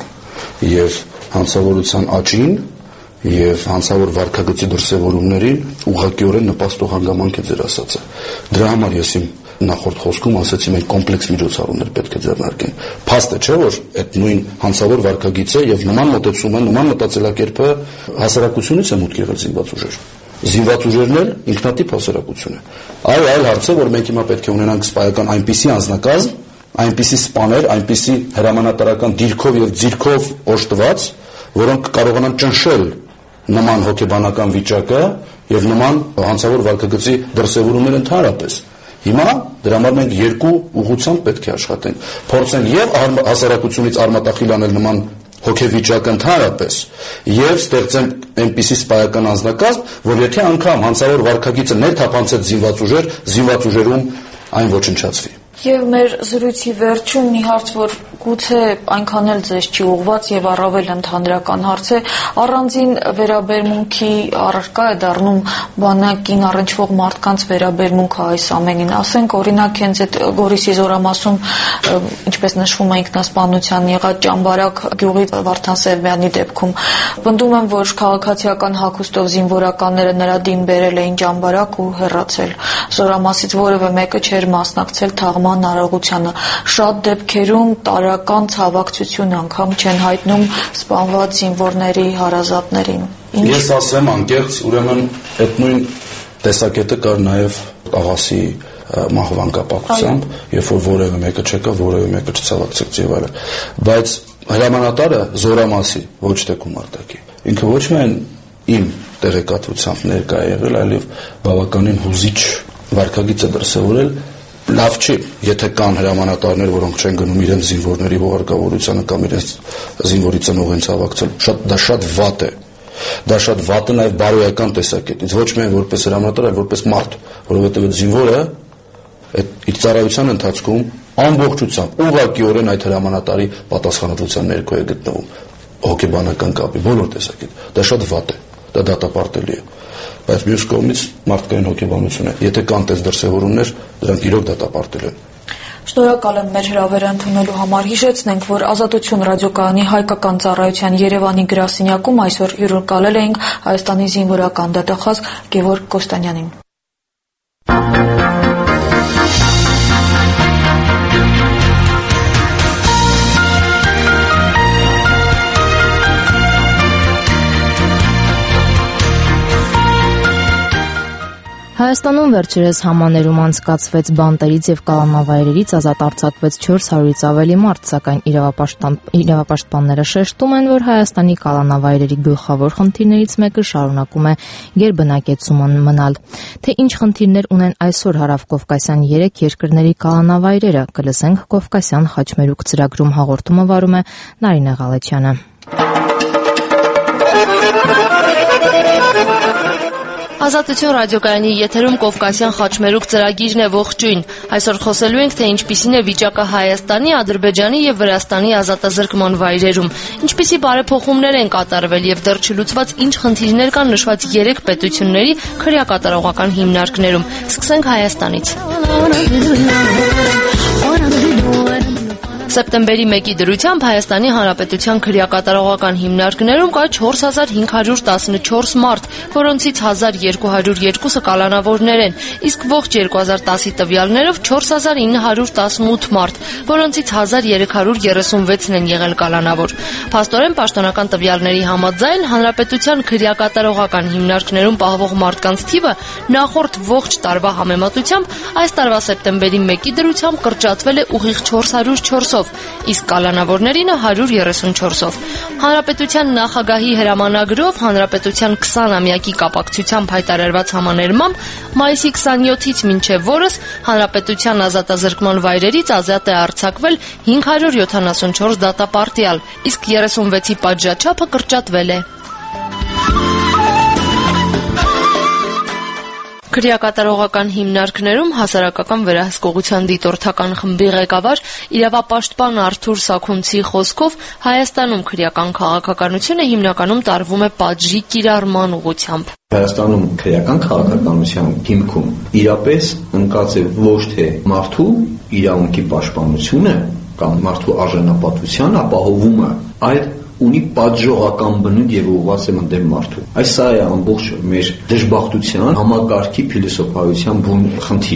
եւ հանցավորության աճին եւ հանցավոր վարքագծի դրսեւորումներին ուղղակիորեն նպաստող հանգամանք է ձեր ասածը։ Դրա համար ես իմ նախորդ խոսքում ասացի, մենք կոմպլեքս միջոցառումներ պետք է ձեռնարկենք։ Փաստը չէ, որ այդ նույն հանցավոր վարքագիծը եւ նման մոտեցումը, նման մտածելակերպը հասարակությունից է մուտք եղել զինված ուժեր։ Զինված ուժերն էլ ինքնատիպ հասարակություն է։ Այո, այլ հարց է, որ մենք հիմա պետք է ունենանք սպայական այնպիսի անձնակազմ, այնպիսի սպաներ, այնպիսի հրամանատարական դիրքով եւ ձիրքով օժտված, որոնք կարողանան ճնշել նման հոգեբանական վիճակը եւ նման հանցավոր վարքագծի դրսեւորումներ ընդհանրապես։ Հիմա դրա համար մենք երկու ուղղությամբ պետք է աշխատենք, փորձենք եւ հասարակությունից արմատախիլ անել նման հոգեվիճակը ընդհանրապես եւ ստեղծենք այնպիսի սպայական անձնակազմ, որ եթե անգամ հանցավոր վարքագիծը ներթափանցեց զինված ուժեր, զինված ուժերում այն ոչնչացվի։ Եվ մեր զրույցի վերջում մի հարց, որ գուցե այնքան էլ ձեզ չի ուղղված եւ առավել ընդհանրական հարց է, առանձին վերաբերմունքի առարկա է դառնում բանակին առնչվող մարդկանց վերաբերմունքը այս ամենին։ Ասենք օրինակ հենց այդ Գորիսի զորամասում, ինչպես նշվում է ինքնասպանության եղած Ճամբարակ գյուղի Վարդան Սևյանի դեպքում, պնդում եմ, որ քաղաքացիական հագուստով զինվորականները նրա դին բերել էին Ճամբարակ ու հեռացել։ Զորամասից որևէ մեկը չէր մասնակցել թաղման արարողությանը։ Շատ դեպքերում տարական ցավակցություն անգամ չեն հայտնում սպանված զինվորների հարազատներին։ Ես ասեմ անկեղծ, ուրեմն այդ նույն տեսակետը կար նաև աղասի մահվան կապակցությամբ, երբ որ որևէ մեկը չեկա, որևէ մեկը չցավակցեց եւ այլն։ Բայց հրամանատարը զորամասի, ոչ թե գումարտակի, ինքը ոչ միայն իմ տեղեկատվությամբ ներկա է եղել, այլև բավականին հուզիչ վարքագիծ է դրսևորել։ Լավ չի, եթե կան հրամանատարներ, որոնք չեն գնում իրենց զինվորների հուղարկավորությանը կամ իրենց զինվորի ծնող են ցավակցել, շատ դա շատ վատ է։ Դա շատ վատ է նաև բարոյական տեսակետից, ոչ միայն որպես հրամանատար, այլ որպես մարդ, որովհետև այդ զինվորը այդ իր ծառայության ընթացքում ամբողջությամբ ուղղակիորեն այդ հրամանատարի պատասխանատվության ներքո է գտնվում հոգեբանական կապի բոլոր տեսակետ։ Դա շատ վատ է, դա դատապարտելի է։ Բայց մյուս կողմից մարդկային հոգեբանություն է։ Եթե կան տես դրսևորումներ, դրանք իրոք դատապարտել են։ Շնորհակալ եմ մեր հրավերը ընդունելու համար։ Հիշեցնենք, որ Ազատություն ռադիոկայանի հայկական ծառայության Երևանի գրասենյակում այսօր հյուրընկալել էինք Հայաստանի զինվորական դատախազ Գևորգ Կոստանյանին։ Հայաստանում վերջերս համաներում անցկացվեց բանտերից եւ կալանավայրերից ազատ արձակվեց չորս հարյուրից ավելի մարդ, սակայն իրավապաշտպանները շեշտում են, որ Հայաստանի կալանավայրերի գլխավոր խնդիրներից մեկը շարունակում է գերբնակեցումը մնալ։ Թե ինչ խնդիրներ ունեն այսօր հարավկովկասյան երեք երկրների կալանավայրերը, կլսենք Կովկասյան խաչմերուկ ծրագրում հաղորդումը վարում է Նարինե Ղալեչյանը։ Ազատություն ռադիոկայանի եթերում Կովկասյան խաչմերուկ ծրագիրն է, ողջույն։ Այսօր խոսելու ենք, թե ինչպիսին է վիճակը Հայաստանի, Ադրբեջանի եւ Վրաստանի ազատազրկման վայրերում, ինչպիսի բարեփոխումներ են կատարվել եւ դեռ չլուծված ինչ խնդիրներ կան նշված երեք պետությունների քրեակատարողական հիմնարկներում։ Սկսենք Հայաստանից։ Սեպտեմբերի մեկի դրությամբ Հայաստանի Հանրապետության քրեակատարողական հիմնարկներում կա չորս հազար հինգ հարյուր տասնչորս մարդ, որոնցից հազար երկու հարյուր երկուսը կալանավորներ են, իսկ ողջ երկու հազար տասի տվյալներով չորս հազար ինը հարյուր տասնութ մարդ, որոնցից հազար երեք հարյուր երեսունվեցն են եղել կալանավոր։ Փաստորեն պաշտոնական տվյալների համաձայն Հանրապետության քրեակատարողական հիմնարկներում պահվող մարդկանց թիվը նախորդ ողջ տարվա համեմատությամբ այս տարվա սեպտեմբերի մեկի դրությամբ կրճատվել է ուղիղ չորս հարյուր չորսով, իսկ կալանավորներինը հարյուր երեսունչորսով։ Հանրապետության նախագահի հրամանագրով Հանրապետության քսանամյակի կապակցությամբ հայտարարված համաներմամբ մայիսի քսանյոթից մինչև օրս Հանրապետության ազատազրկման վայրերից ազատ է արձակվել հինգ հարյուր յոթանասունչորս դատապարտյալ, իսկ երեսունվեցի պատժաչափը կրճատվել է։ Քրեակատարողական հիմնարկներում հասարակական վերահսկողության դիտորդական խմբի ղեկավար իրավապաշտպան Արթուր Սաքունցի խոսքով Հայաստանում քրեական քաղաքականությունը հիմնականում տարվում է պատժի կիրառման ուղղությամբ։ Հայաստանում քրեական քաղաքականության հիմքում իրապես ընկած է ոչ թե մարդու իրավունքի պաշտպանությունը կամ մարդու արժանապատվության ապահովումը, այլ ունի պատժողական բնույթ եւ ուղղված է ընդդեմ մարդու։ Այս սա է ամբողջ մեր դժբախտության համակարգի փիլիսոփայության բուն խնդիրը։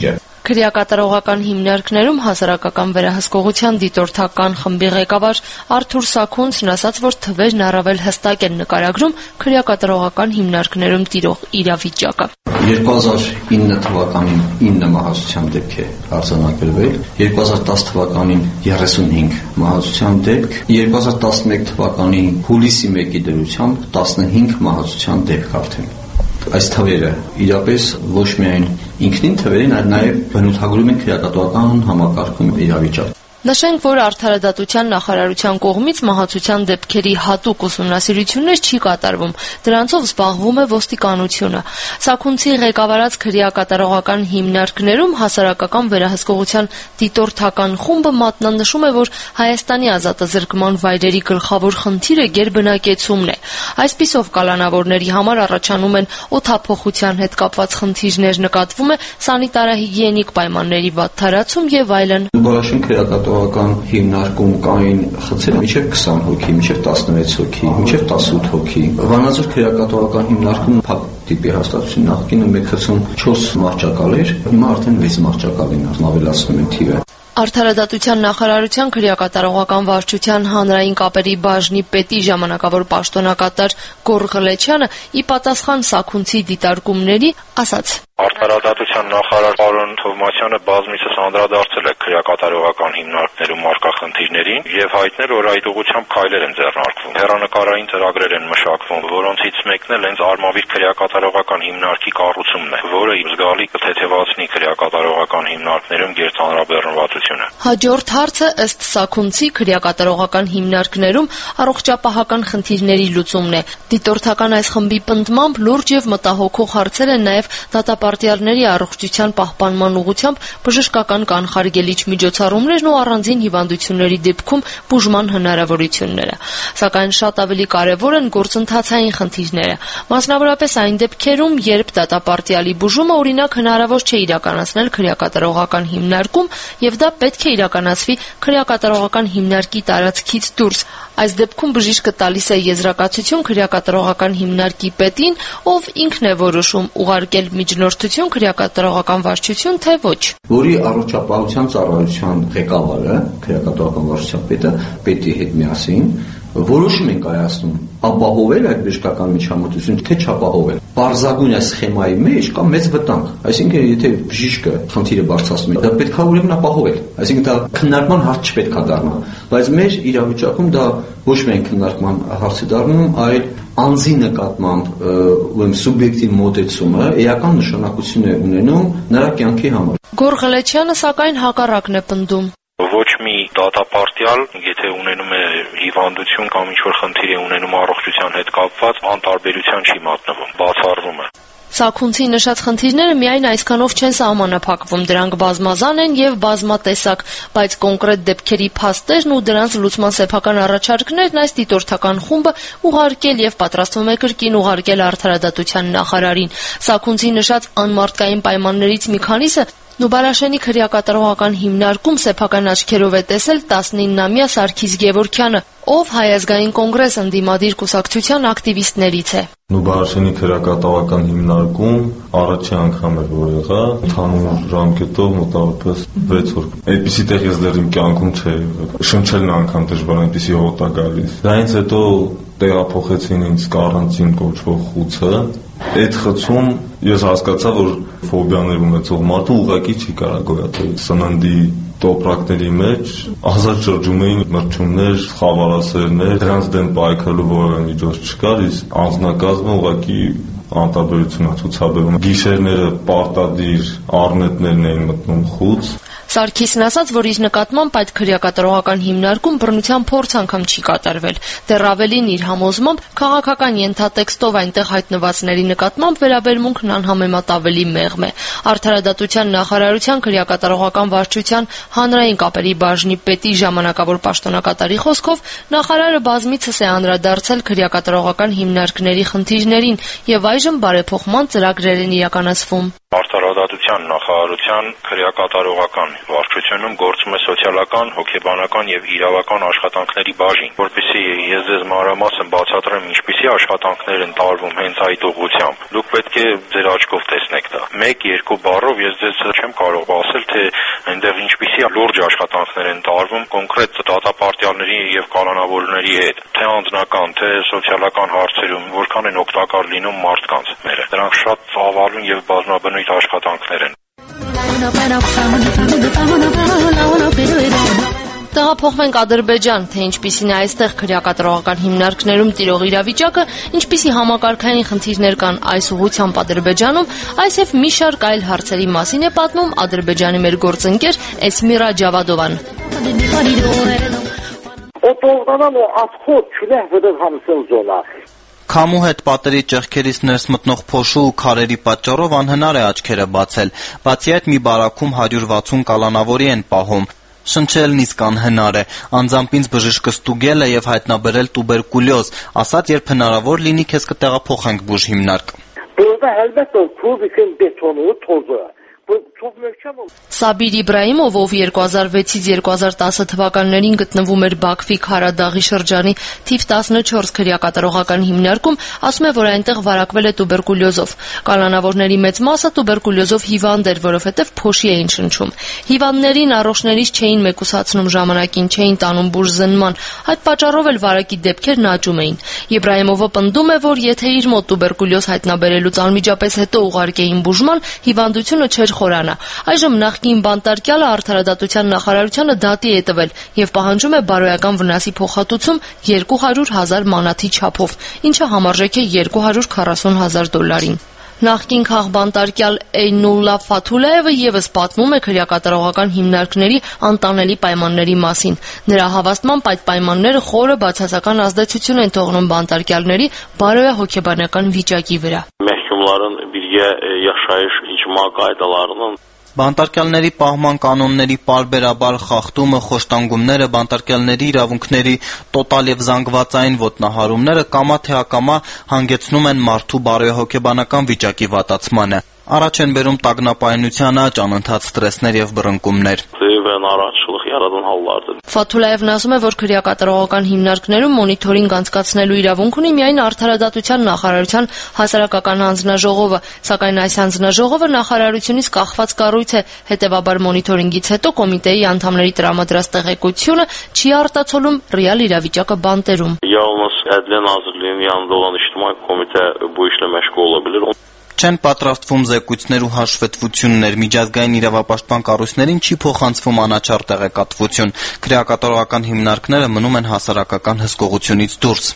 Քրեակատարողական հիմնարկներում հասարակական վերահսկողության դիտորդական խմբի ղեկավար Արթուր Սաքունցն ասաց, որ թվերն առավել հստակ են նկարագրում քրեակատարողական հիմնարկներում տիրող իրավիճակը։ երկու հազար ինը թվականին ինը մահացության դեպք է արձանագրվել, երկու հազար տասը թվականին երեսունհինգ մահացության դեպք, երկու հազար տասնմեկ թվականի հուլիսի մեկի դրությամբ տասնհինգ մահացության դեպք արդեն։ Այս թվերը իրապես ոչ միայն ինքնին թվերին, այլ նաև բնութագրում են քրեակատարողական համակարգում իրավիճակ։ Նշենք, որ Արդարադատության նախարարության կողմից մահացության դեպքերի հատուկ ուսումնասիրություններ չի կատարվում, դրանցով զբաղվում է ոստիկանությունը։ Սաքունցի ղեկավարած քրեակատարողական հիմնարկներում հասարակական վերահսկողության դիտորդական խումբը մատնանշում է, որ Հայաստանի ազատազրկման վայրերի գլխավոր խնդիրը գերբնակեցումն է։ Այսպիսով կալանավորների համար առաջանում են օդափոխության հետ կապված խնդիրներ, նկատվում է սանիտարահիգիենիկ պայմանների վատթարացում եւ այլն։ Քրեակատարողական հիմնարկում կային խցեր մինչև քսան հոգի, մինչև տասնվեց հոգի, մինչև տասնութ հոգի։ Վանաձոր քրեակատարողական հիմնարկում փակ տիպի հաստատություն նախկինում մեկ խցում չորս մարճակալ էր, հիմա արդեն վեց մարճակալ են, ավելացնում են թիվը։ Արդարադատության նախարարության քրեակատարողական վարչության հանրային կապերի բաժնի պետի ժամանակավոր պաշտոնակատար Գոռ Ղլեչյանը ի պատասխան Սաքունցի դիտարկումների ասաց. Արդարադատության նախարար պարոն Թովմասյանը բազմիցս անդրադարձել է քրեակատարողական հիմնարկներում առկա խնդիրներին եւ հայտնել, որ այդ ուղղությամբ քայլեր են ձեռնարկվում։ Հեռանկարային ծրագրեր են մշակվում, որոնցից մեկն էլ հենց Արմավիր քրեակատարողական հիմնարկի կառուցումն է, որը զգալի կթեթևացնի քրեակատարողական հիմնարկներում գերծանրաբեռնվածությունը։ Հաջորդ հարցը ըստ Սաքունցի քրեակատարողական հիմնարկներում առողջապահական խնդիրների լուծումն է։ Դիտորդական այս խմբի պնդմամբ լուրջ եւ մտահոգող հարցեր են նաեւ դատապարտյալների առողջության պահպանման ուղղությամբ բժշկական կանխարգելիչ միջոցառումներն ու առանձին հիվանդությունների դեպքում բուժման հնարավորությունները։ Սակայն շատ ավելի կարևոր են գործընթացային խնդիրները, մասնավորապես այն դեպքերում, երբ դատապարտյալի բուժումը օրինակ հնարավոր չէ իրականացնել քրեակատարողական հիմնարկում եւ դա պետք է իրականացվի քրեակատարողական հիմնարկի տարածքից դուրս։ Այս դեպքում բժիշկը տալիս է եզրակացություն քրեակատարողական հիմնարկի պետին, ով ինքն է որոշում ուղարկել միջնորդություն քրեակատարողական վարչություն, թե ոչ։ Որի առողջապահության ծառայության ղեկավարը, քրեակատարողական վարչության պետը, պետի հետ միասին որոշում են կայացնում ապահովել այդ բժշկական միջամտությունը, թե չապահովել։ Պարզագույն այս սխեմայի մեջ կա մեծ վտանգ։ Այսինքն, եթե բժիշկը խնդիրը բարձրացնում է, դա պետք է ուրեմն ապահովել։ Այսինքն դա քննարկման հարց չպետք է դառնա։ Բայց մեր իրավիճակում դա ոչ միայն քննարկման հարց է դառնում, այլ անձի նկատմամբ ուրեմն սուբյեկտիվ մոտեցումը էական նշանակություն է ունենում նրա կյանքի համար։ Գոռ Ղլեչյանը սակայն հակառակն է պնդում։ Ոչ մի դատապարտյալ, եթե ունենում է հիվանդություն կամ ինչ-որ խնդիր է ունենում առողջության հետ կապված, անտարբերության չի մատնվում, բացառվում է։ Սաքունցի նշած խնդիրները միայն այսքանով չեն սահմանափակվում, դրանք բազմազան են եւ բազմատեսակ, բայց կոնկրետ դեպքերի փաստերն ու դրանց լուծման սեփական առաջարկներն այս դիտորդական խումբը ուղարկել եւ պատրաստվում է կրկին ուղարկել Արդարադատության նախարարին։ Սաքունցի նշած անմարդկային պայմաններից մի քանիսը Նուբարաշենի քրեակատարողական հիմնարկում սեփական աչքերով է տեսել տասնիննամյա Սարգիս Գևորգյանը, ով Հայ ազգային կոնգրես ընդդիմադիր կուսակցության ակտիվիստներից է։ Նուբարաշենի քրեակատարողական հիմնարկում առաջի անգամ էր որ եղա, ընդհանուր ժամկետով մոտավորապես վեց օր։ Այդպիսի տեղ ես դեռ իմ կյանքում չէի եղել։ Շնչելն անգամ դժվար, այնպիսի հոտ է գալիս։ Դրանից հետո տեղափոխեցին ինձ Կարանտին կոչվող խուցը։ Այդ խցում ես հասկացա, որ ֆոբիաներ ունեցող մարդը ուղղակի չի կարող գոյատել սննդի տոպրակների մեջ, ազատ շրջում էին մրջումներ, խավարասերներ, դրանց դեմ պայքարելու որևէ միջոց չկար, իսկ անձնակազմը ուղղակի անտարբերություն է ցուցաբերում։ Գիշերները պարտադիր առնետներն էին մտնում խուց։ Սարգիսն ասաց, որ իր նկատմամբ այդ քրեակատարողական հիմնարկում բռնության փորձ անգամ չի կատարվել։ Դեռ ավելին իր համոզմամբ քաղաքական ենթատեքստով այնտեղ հայտնվածների նկատմամբ վերաբերմունքն անհամեմատ ավելի մեղմ է։ Արդարադատության նախարարության քրեակատարողական վարչության հանրային կապերի բաժնի պետի ժամանակավոր պաշտոնակատարի խոսքով նախարարը բազմիցս է անդրադարձել քրեակատարողական հիմնարկների խնդիրներին եւ այժմ բարեփոխման ծրագրեր են իրականացվում։ Արդարադատության նախարարության քրեակատարողական վարչությունում գործում է սոցիալական, հոգեբանական եւ իրավական աշխատանքների բաժին, որպեսզի ես ձեզ մանրամասն բացատրեմ ինչպիսի աշխատանքներ են տարվում հենց այդ ուղղությամբ։ Դուք պետք է ձեր աչքով տեսնեք դա։ Մեկ-երկու բառով ես ձեզ չեմ կարող ասել, թե այնտեղ ինչպիսի լուրջ աշխատանքներ են տարվում կոնկրետ դատապարտյալների եւ կանոնավորների հետ, թե անձնական, թե սոցիալական հարցերում, որքան են օգտակար լինում մարդկանց մերը։ Դրանք շատ ծավալուն եւ բազմաբնույթ աշխատանքներ են։ Տեղափոխվենք Ադրբեջան, թե ինչպիսին է այստեղ քրեակատարողական հիմնարկներում տիրող իրավիճակը, ինչպիսի համակարգային խնդիրներ կան այս ուղղությամբ Ադրբեջանում, այս եւ մի շարք այլ հարցերի մասին է պատմում Ադրբեջանի մեր գործընկեր Էսմիրա Ջավադովան։ Քամու հետ պատերի ճեղքերից ներս մտնող փոշու ու քարերի պատճառով անհնար է աչքերը բացել, բացի այդ մի բարաքում հարյուր վաթսուն կալանավորի են պահում։ Շնչելն իսկ անհնար է, անձամբ ինձ բժիշկը ստուգել է եւ հայտնաբերել տուբերկուլյոզ, ասաց երբ հնարավոր լինի քեզ կտեղափոխենք բուժհիմնարկ։ Սաբիր Իբրահիմով, ով երկու հազար վեցից երկու հազար տասը թվականներին գտնվում էր Բաքվի Քարադաղի շրջանի թիվ տասնչորս քրեակատարողական հիմնարկում, ասում է, որ այնտեղ վարակվել է տուբերկուլյոզով։ Կալանավորների մեծ մասը տուբերկուլյոզով հիվանդ էր, որովհետև փոշի էին շնչում։ Հիվանդներին առողջներից չէին մեկուսացնում ժամանակին, չէին տանում բուժզնման։ Այդ պատճառով էլ վարակի դեպքերն աճում էին։ Իբրահիմովը պնդում է, որ եթե իր մոտ տուբերկուլյոզ հայտնաբերելուց անմիջապես հետո ուղարկեին բուժման, հիվանդությունը չէր խորանա։ Այժմ նախկին բանտարկյալը Արդարադատության նախարարությանը դատի է տվել եւ պահանջում է բարոյական վնասի փոխհատուցում երկու հարյուր հազար մանաթի չափով, ինչը համարժեք է երկու հարյուր քառասուն հազար դոլարին։ Նախկին քաղբանտարկյալ Էյնուլլա Ֆաթուլաևը եւս պատմում է քրեակատարողական հիմնարկների անտանելի պայմանների մասին։ Նրա հավաստմամբ այդ պայմանները խորը բացասական ազդեցություն են թողնում բանտարկյալների բարոյահոգեբանական վիճակի վրա։ Məhkumların birgə yaşayış icma qaydalarının Բանտարկյալների պահման կանոնների պարբերաբար խախտումը, խոշտանգումները, բանտարկյալների իրավունքների տոտալ եւ զանգվածային ոտնահարումները կամա թե ակամա հանգեցնում են մարդու բարոյահոգեբանական վիճակի վատացմանը։ Առաջ են բերում տագնապայնության աճ, անընդհատ ստրեսներ եւ բռնկումներ։ Ֆաթուլաևն ասում է, որ քրեակատարողական հիմնարկներում մոնիթորինգ անցկացնելու իրավունք ունի միայն Արդարադատության նախարարության հասարակական հանձնաժողովը, սակայն այս հանձնաժողովը նախարարությունից կախված կառույց է, հետեւաբար մոնիթորինգից հետո կոմիտեի անդամների տրամադրած տեղեկությունը չի արտացոլում ռեալ իրավիճակը բանտերում։ Yalnız Ədliyyə Nazirliyinin yanında olan ictimai komitə bu işlə məşğul ola bilər. Չեն պատրաստվում զեկույցներ ու հաշվետվություններ, միջազգային իրավապաշտպան կառույցներին չի փոխանցվում անաչառ տեղեկատվություն, քրեակատարողական հիմնարկները մնում են հասարակական հսկողությունից դուրս։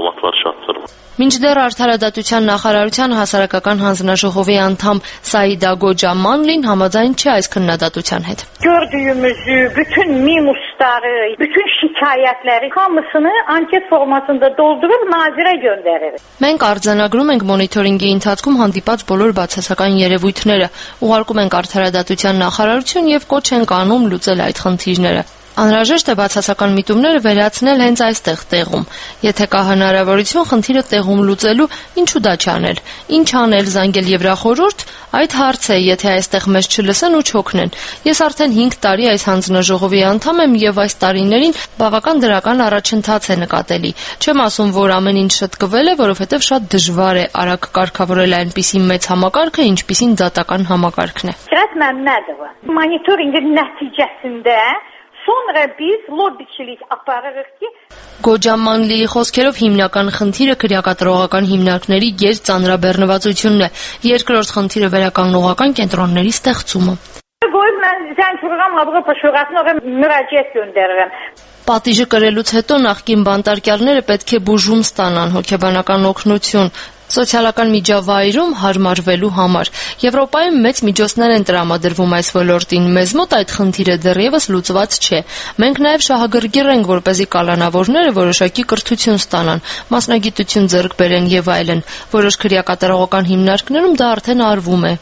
Մինչդեռ Արդարադատության նախարարության հասարակական հանձնաժողովի անդամ Սաիդա Գոջամանլին համաձայն չէ այս քննադատության հետ։ Gördüğümüzü bütün minusları, bütün şikayetleri hamısını anket formasında doldurur nazire göndeririz. Մենք արձանագրում ենք մոնիթորինգի ընթացքում հանդիպած բոլոր բացասական երևույթները, ուղարկում ենք Արդարադատության նախարարություն եւ կոչ ենք անում լուծել այդ խնդիրները։ Անհրաժեշտ է բացասական միտումները վերացնել հենց այստեղ տեղում։ Եթե կա հնարավորություն խնդիրը տեղում լուծելու, ինչու դա չանել։ Ինչ անել, զանգել Եվրախորհուրդ, այդ հարց է, եթե այստեղ մեզ չլսեն ու չօգնեն։ Ես արդեն հինգ տարի այս հանձնաժողովի անդամ եմ եւ այս տարիներին բավական դրական առաջընթաց է նկատելի։ Չեմ ասում, որ ամեն ինչ շտկվել է, որովհետեւ շատ դժվար է արագ կարգավորել այնպիսի մեծ համակարգը, ինչպիսին դատական համակարգն է։ Şirat Məmmədova monitorinqin nəticəsində Sonra biz lobbiçilik aparırıq ki Գոջամանլիի խոսքերով հիմնական խնդիրը քրեակատարողական հիմնարկների գերծանրաբեռնվածությունն է, երկրորդ խնդիրը վերականգնողական կենտրոնների ստեղծումը։ Գոյ mən zəng vururam Avropa շուկասına müraciət göndərirəm։ Պատիժը կրելուց հետո նախկին բանտարկյալները պետք է բուժում ստանան, հոգեբանական օգնություն, սոցիալական միջավայրում հարմարվելու համար։ Եվրոպայում մեծ միջոցներ են տրամադրվում այս ոլորտին, մեզ մոտ այդ խնդիրը դեռևս լուծված չէ։ Մենք նաև շահագրգիռ ենք, որպեսզի կալանավորները որոշակի կրթություն ստանան, մասնագիտություն ձեռք բերեն եւ այլն։ Որոշ քրեակատարողական հիմնարկներում դա արդեն արվում է։ Əvvəl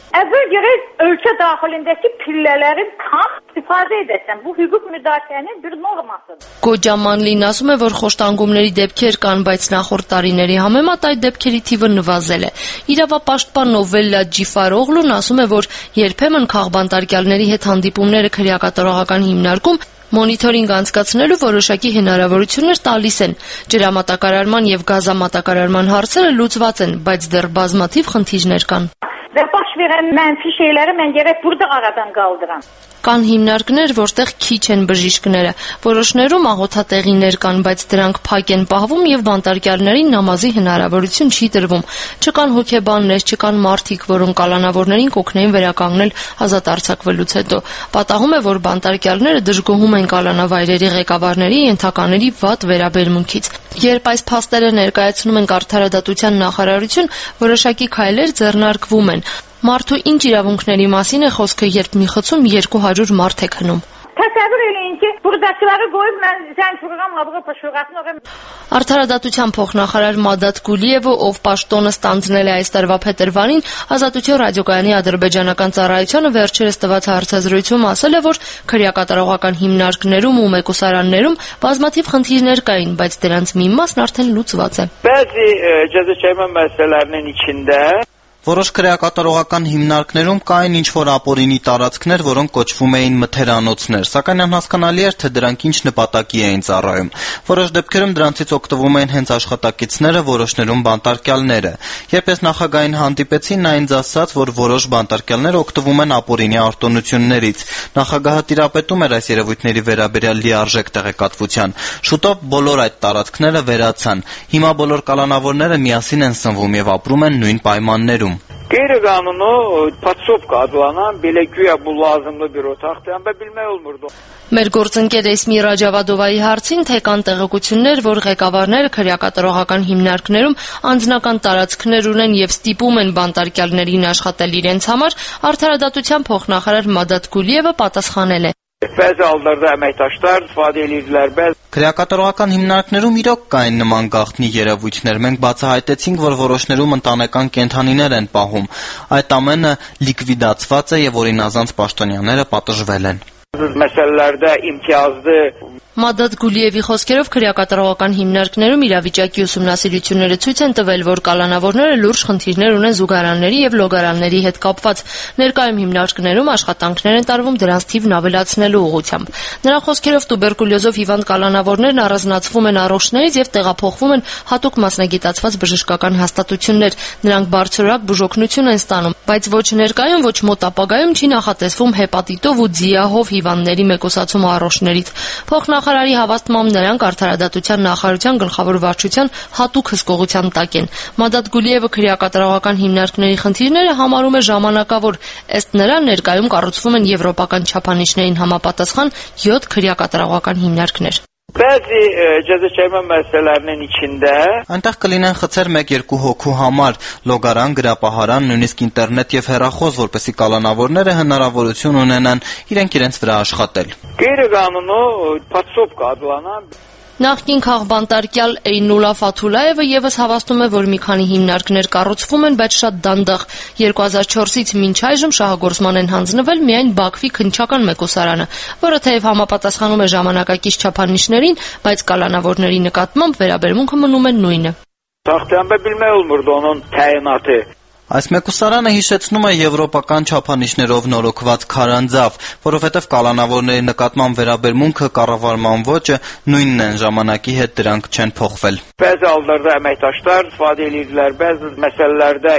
gerek ölçü dahilindeki pillelerin tam istifade edesen. Bu hüquq müdafiənin bir normasıdır. Գոջամանլին ասում է, որ խոշտանգումների դեպքեր կան, բայց նախորդ տարիների համեմատ այդ դեպքերի թիվը նվազել է։ Իրավապաշտպան Նովելլա Ջիֆարօղլուն ասում է, որ երբեմն քաղբանտարկյալների հետ հանդիպումները քրեակատարողական հիմնարկում մոնիթորինգ անցկացնելու որոշակի հնարավորություններ տալիս են։ Ջրամատակարարման եւ գազամատակարարման հարցերը լուծված են, բայց դեռ բազմաթիվ խնդիրներ կան։ Ve baş veren menfi şeyleri ben gerek burada aradan kaldıram. Կան հիմնարկներ, որտեղ քիչ են բժիշկները։ Որոշներում աղոթատեղիներ կան, բայց դրանք փակ են պահվում եւ բանտարկյալներին նամազի հնարավորություն չի տրվում։ Չկան հոգեբաններ, չկան մարդիկ, որոնք կալանավորներին կօգնեին վերականգնել ազատ արձակվելուց հետո։ Պատահում է, որ բանտարկյալները դժգոհում են կալանավայրերի ղեկավարների ենթակաների վատ վերաբերմունքից։ Երբ այս փաստերը ներկայացնում են արդարադատության նախարարություն, որոշակի քայլեր ձեռնարկվում են։ Մարդու ինչ իրավունքների մասին է խոսքը, երբ մի խցում երկու հարյուր մարդ է քնում։ Təsəvvür eləyin ki, buradakiləri qoyub mən zəng vururam Lavrov Paşurğasına. Արդարադատության փոխնախարար Մադադ Գուլիևը, ով պաշտոնը ստանձնել է այս տարվա փետրվարին, Ազատություն ռադիոկայանի ադրբեջանական ծառայությանը վերջերս տված հարցազրույցում ասել է, որ քրեակատարողական հիմնարկներում ու մեկուսարաններում բազմաթիվ խնդիրներ կային, բայց դրանց մի մասն արդեն լուծված է։ Bəzi cəzaçəkmə müəssisələrinin içində Որոշ քրեակատարողական հիմնարկներում կային ինչ-որ ապօրինի տարածքներ, որոնք կոչվում էին մթերանոցներ, սակայն անհասկանալի էր, թե դրանք ինչ նպատակի էին ծառայում։ Որոշ դեպքերում դրանցից օգտվում էին հենց աշխատակիցները, որոշներում բանտարկյալները։ Երբ ես նախագահին հանդիպեցի, նա ինձ ասաց, որ որոշ բանտարկյալներ օգտվում են ապօրինի արտոնություններից։ Նախագահը տիրապետում էր այս երևույթների վերաբերյալ լիարժեք տեղեկատվության։ Շուտով բոլոր այդ տարածքները վերացան։ Հիմա բոլոր կալանավորները միասին են սնվում եւ ապրում են նույն պայմաններում։ Qeyri-qanunu patsopka adlanan belə güya bu lazımlı bir otaqdır, amma bilmək olmurdu. Մեր գործընկեր Էսմի Ռաջավադովայի հարցին, թե կան տեղեկություններ, որ ղեկավարները քրեակատարողական հիմնարկներում անձնական տարածքներ ունեն եւ ստիպում են բանտարկյալներին աշխատել իրենց համար, արդարադատության փոխնախարար Մադադ Գուլիևը պատասխանել է. Bəzi hallarda əməkdaşlar istifadə edirdilər, bəzi Քրեակատարողական հիմնարկներում իրոք կային նման գաղտնի երևույթներ։ Մենք բացահայտեցինք, որ որոշներում ընտանեկան կենդանիներ են պահում։ Այդ ամենը լիկվիդացված է եւ օրինազանց պաշտոնյաները պատժվել են։ Məsələlərdə imtiyazlı Մադադ Գուլիևի խոսքերով քրեակատարողական հիմնարկներում իրավիճակի ուսումնասիրությունները ցույց են տվել, որ կալանավորները լուրջ խնդիրներ ունեն զուգարանների եւ լոգարանների հետ կապված։ Ներկայում հիմնարկներում աշխատանքներ են տարվում դրանց թիվն ավելացնելու ուղղությամբ։ Նրա խոսքերով տուբերկուլյոզով հիվանդ կալանավորներն առանձնացվում են առողջներից եւ տեղափոխվում են հատուկ մասնագիտացված բժշկական հաստատություններ։ Նրանք բարձրորակ բուժօգնություն են ստանում, բայց ոչ ներկայում, ոչ մոտ ապագայում չի նախատեսվում հեպատիտով ու ձիահով հիվանդների մեկուսացումը առողջներից։ Փոխնախարարի հավաստմամբ նրանք արդարադատության նախարարության գլխավոր վարչության հատուկ հսկողության տակ են։ Մադադ Գուլիևը քրեակատարողական հիմնարկների խնդիրները համարում է ժամանակավոր։ Ըստ նրա, ներկայում կառուցվում են եվրոպական չափանիշներին համապատասխան յոթ քրեակատարողական հիմնարկներ։ Bəzi cəzaçəkmə müəssisələrinin içində Այնտեղ կլինեն խցեր մեկ-երկու հոգու համար, լոգարան, գրապահարան, նույնիսկ ինտերնետ եւ հեռախոս, որպեսզի կալանավորները հնարավորություն ունենան իրենք իրենց վրա աշխատել։ Qeyri-qanunu patsopka adlanan Նախկին քաղբանտարկյալ Էյնուլա Ֆաթուլաևը եւս հավաստում է, որ մի քանի հիմնարկներ կառուցվում են, բայց շատ դանդաղ։ երկու հազար չորսից մինչ այժմ շահագործման են հանձնվել միայն Բաքվի քննչական մեկուսարանը, որը թեև համապատասխանում է ժամանակակից չափանիշներին, բայց կալանավորների նկատմամբ վերաբերմունքը մնում է նույնը։ Taxtəmbə bilmək olmurdu onun təyinatı. Այս մեկուսարանը հիշեցնում է եվրոպական չափանիշներով նորոգված քարանձավ, որովհետև կալանավորների նկատմամբ վերաբերմունքը, կառավարման ոճը նույնն են, ժամանակի հետ դրանք չեն փոխվել։ Bəzi hallarda əməkdaşlar istifadə edirdilər, bəzi məsələlərdə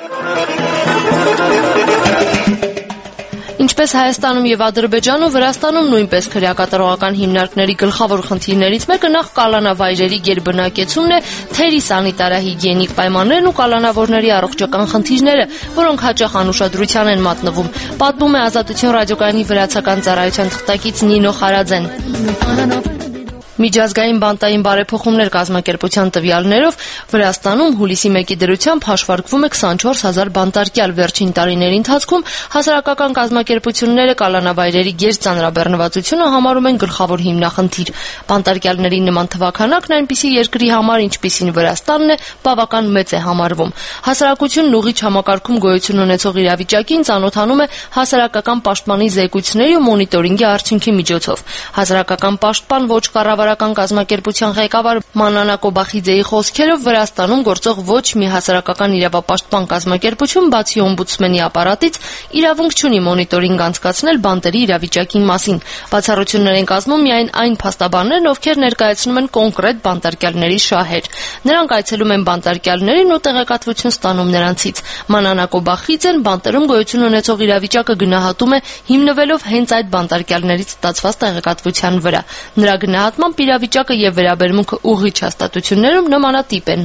Ինչպես Հայաստանում եւ Ադրբեջանում, Վրաստանում նույնպես քրեակատարողական հիմնարկների գլխավոր խնդիրներից մեկը նախ կալանավայրերի գերբնակեցումն է, թերի սանիտարահիգիենիկ պայմաններն ու կալանավորների առողջական խնդիրները, որոնք հաճախ անուշադրության են մատնվում։ Պատմում է Ազատություն ռադիոկայանի վրացական ծառայության թղթակից Նինո Խարաձեն։ Միջազգային բանտային բարեփոխումներ կազմակերպության տվյալներով Վրաստանում հուլիսի մեկի դրությամբ հաշվարկվում է քսանչորս հազար բանտարկյալ։ Վերջին տարիների ընթացքում հասարակական կազմակերպությունները կալանավայրերի գերծանրաբեռնվածությունը համարում են գլխավոր հիմնախնդիր։ Բանտարկյալների նման թվաքանակն այնպիսի երկրի համար, ինչպիսին Վրաստանն է, բավական մեծ է համարվում։ Հասարակությունն ուղիչ համակարգում գոյություն ունեցող իրավիճակին ծանոթանում է հասարակական պաշտպանի զեկույցների ու մոնիտորինգի արդյունքի միջոցով։ Հասարակական պաշտպան ոչ կառավարական կազմակերպության ղեկավար Մանանա Կոբախիձեի խոսքերով Վրաստանում գործող ոչ մի հասարակական իրավապաշտպան կազմակերպություն, բացի օմբուդսմենի ապարատից, իրավունք չունի մոնիտորինգ անցկացնել բանտերի իրավիճակի մասին։ Բացառություններ են կազմում միայն այն փաստաբաններն, ովքեր ներկայացնում են կոնկրետ բանտարկյալների շահեր։ Նրանք այցելում են բանտարկյալներին ու տեղեկատվություն ստանում նրանցից։ Մանանա Կոբախիձեն բանտերում գոյություն ունեցող իրավիճակը գնահատում է հիմնվելով հենց այդ բանտարկյալներից ստացված տեղեկատվության վրա։ Նրա գնահատմամբ իրավիճակը եւ վերաբերմունքը ուղիչ հաստատություններում նմանատիպ են։